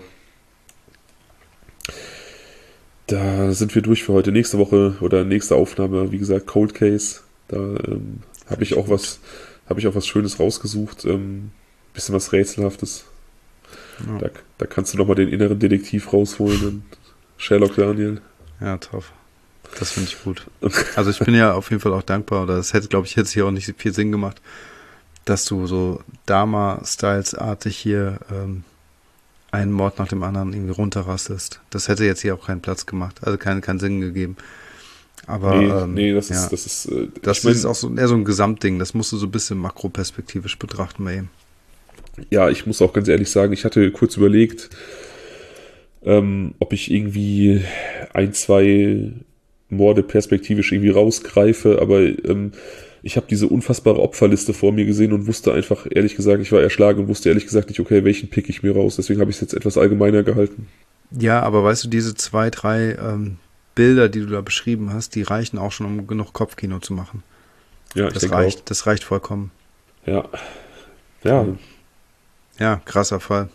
Da sind wir durch für heute. Nächste Woche oder nächste Aufnahme, wie gesagt, Cold Case. Da ähm, habe ich auch was, habe ich auch was Schönes rausgesucht. Ähm, bisschen was Rätselhaftes. Ja. Da, da kannst du nochmal den inneren Detektiv rausholen. Sherlock Daniel. Ja, top. Das finde ich gut. Also ich bin ja auf jeden Fall auch dankbar, oder es hätte, glaube ich, jetzt hier auch nicht viel Sinn gemacht, dass du so Dama-Styles-artig hier ähm, einen Mord nach dem anderen irgendwie runterrastest. Das hätte jetzt hier auch keinen Platz gemacht, also keinen, keinen Sinn gegeben. Aber nee, ähm, nee, das ja, ist das ist, äh, das ich mein, ist auch so eher so ein Gesamtding. Das musst du so ein bisschen makroperspektivisch betrachten bei ihm. Ja, ich muss auch ganz ehrlich sagen, ich hatte kurz überlegt, Ähm, ob ich irgendwie ein, zwei Morde perspektivisch irgendwie rausgreife, aber ähm, ich habe diese unfassbare Opferliste vor mir gesehen und wusste einfach, ehrlich gesagt, ich war erschlagen und wusste ehrlich gesagt nicht, okay, welchen pick ich mir raus. Deswegen habe ich es jetzt etwas allgemeiner gehalten. Ja, aber weißt du, diese zwei, drei ähm, Bilder, die du da beschrieben hast, die reichen auch schon, um genug Kopfkino zu machen. Ja, ich das denke reicht, auch. Das reicht vollkommen. Ja. Ja. Ja, krasser Fall.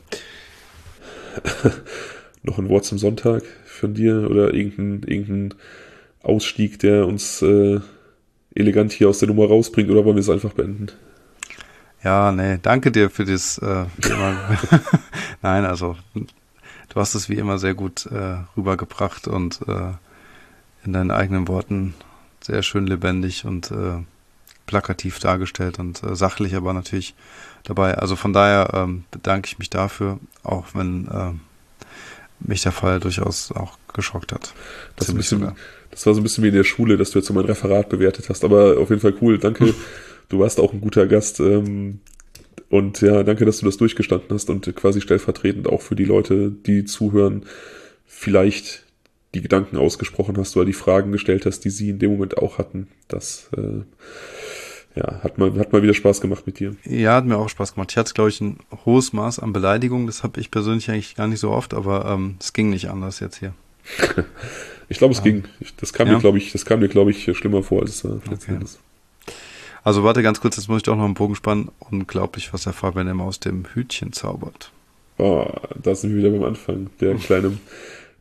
Noch ein Wort zum Sonntag von dir oder irgendein, irgendein Ausstieg, der uns äh, elegant hier aus der Nummer rausbringt, oder wollen wir es einfach beenden? Ja, nee, danke dir für das äh, wie immer. Nein, also du hast es wie immer sehr gut äh, rübergebracht und äh, in deinen eigenen Worten sehr schön lebendig und äh, plakativ dargestellt und äh, sachlich aber natürlich dabei. Also von daher ähm, bedanke ich mich dafür, auch wenn äh, mich der Fall durchaus auch geschockt hat. Das, ein bisschen, das war so ein bisschen wie in der Schule, dass du jetzt so mein Referat bewertet hast, aber auf jeden Fall cool, danke. Du warst auch ein guter Gast ähm, und ja, danke, dass du das durchgestanden hast und quasi stellvertretend auch für die Leute, die zuhören, vielleicht die Gedanken ausgesprochen hast oder die Fragen gestellt hast, die sie in dem Moment auch hatten. Das äh, ja, hat mal, hat mal wieder Spaß gemacht mit dir. Ja, hat mir auch Spaß gemacht. Ich hatte, glaube ich, ein hohes Maß an Beleidigung. Das habe ich persönlich eigentlich gar nicht so oft, aber ähm, es ging nicht anders jetzt hier. Ich glaube, es ja. ging. Das kam ja. mir, glaube ich, das kam mir, glaube ich, schlimmer vor, als es war. Okay. Also warte ganz kurz, jetzt muss ich doch noch einen Bogen spannen. Unglaublich, was der Fabian immer aus dem Hütchen zaubert. Oh, da sind wir wieder beim Anfang. Der kleine,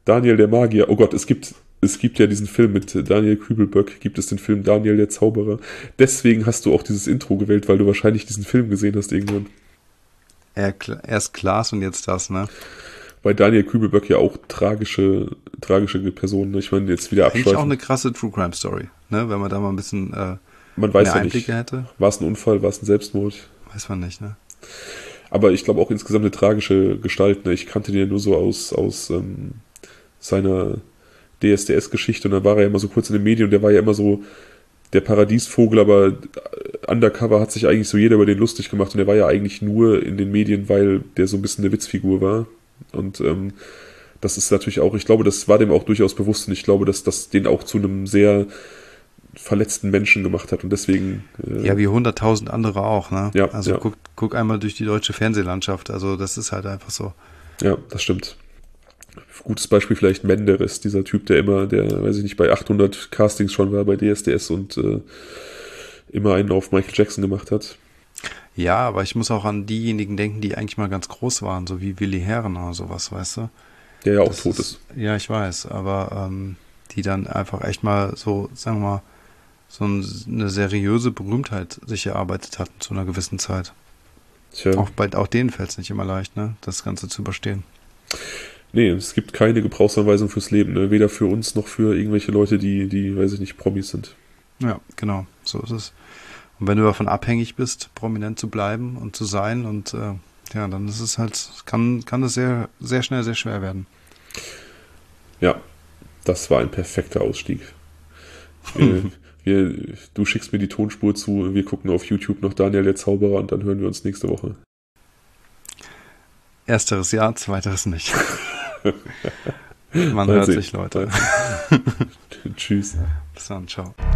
Daniel der Magier. Oh Gott, es gibt, es gibt ja diesen Film mit Daniel Kübelböck, gibt es den Film Daniel der Zauberer. Deswegen hast du auch dieses Intro gewählt, weil du wahrscheinlich diesen Film gesehen hast irgendwann. Erst Klaas und jetzt das, ne? Bei Daniel Kübelböck ja auch tragische, tragische Personen. Ich meine, jetzt wieder abschweifen. Eigentlich auch eine krasse True Crime Story, ne? Wenn man da mal ein bisschen äh, man weiß mehr ja Einblicke nicht, hätte. War es ein Unfall, war es ein Selbstmord? Weiß man nicht, ne? Aber ich glaube auch insgesamt eine tragische Gestalt. Ne? Ich kannte den ja nur so aus, aus ähm, seiner D S D S-Geschichte und dann war er ja immer so kurz in den Medien und der war ja immer so der Paradiesvogel, aber undercover hat sich eigentlich so jeder über den lustig gemacht und der war ja eigentlich nur in den Medien, weil der so ein bisschen eine Witzfigur war. Und ähm, das ist natürlich auch, ich glaube, das war dem auch durchaus bewusst und ich glaube, dass das den auch zu einem sehr verletzten Menschen gemacht hat und deswegen... Äh, ja, wie hunderttausend andere auch, ne? Ja, also ja. Guck, guck einmal durch die deutsche Fernsehlandschaft, also das ist halt einfach so. Ja, das stimmt. Gutes Beispiel vielleicht Menderes, dieser Typ, der immer, der, weiß ich nicht, bei achthundert Castings schon war bei D S D S und äh, immer einen auf Michael Jackson gemacht hat. Ja, aber ich muss auch an diejenigen denken, die eigentlich mal ganz groß waren, so wie Willi Herren oder sowas, weißt du? Der ja auch das tot ist. Ja, ich weiß, aber ähm, die dann einfach echt mal so, sagen wir mal, so eine seriöse Berühmtheit sich erarbeitet hatten zu einer gewissen Zeit. Tja. Auch, bei, auch denen fällt es nicht immer leicht, ne, das Ganze zu überstehen. Nee, es gibt keine Gebrauchsanweisung fürs Leben, ne? Weder für uns noch für irgendwelche Leute, die, die, weiß ich nicht, Promis sind. Ja, genau, so ist es. Und wenn du davon abhängig bist, prominent zu bleiben und zu sein und äh, ja, dann ist es halt, kann, kann es sehr, sehr schnell sehr schwer werden. Ja, das war ein perfekter Ausstieg. wir, wir, du schickst mir die Tonspur zu, wir gucken auf YouTube noch Daniel der Zauberer und dann hören wir uns nächste Woche. Ersteres ja, zweiteres nicht. Man hört sich, Leute. Tschüss. Bis dann, ciao.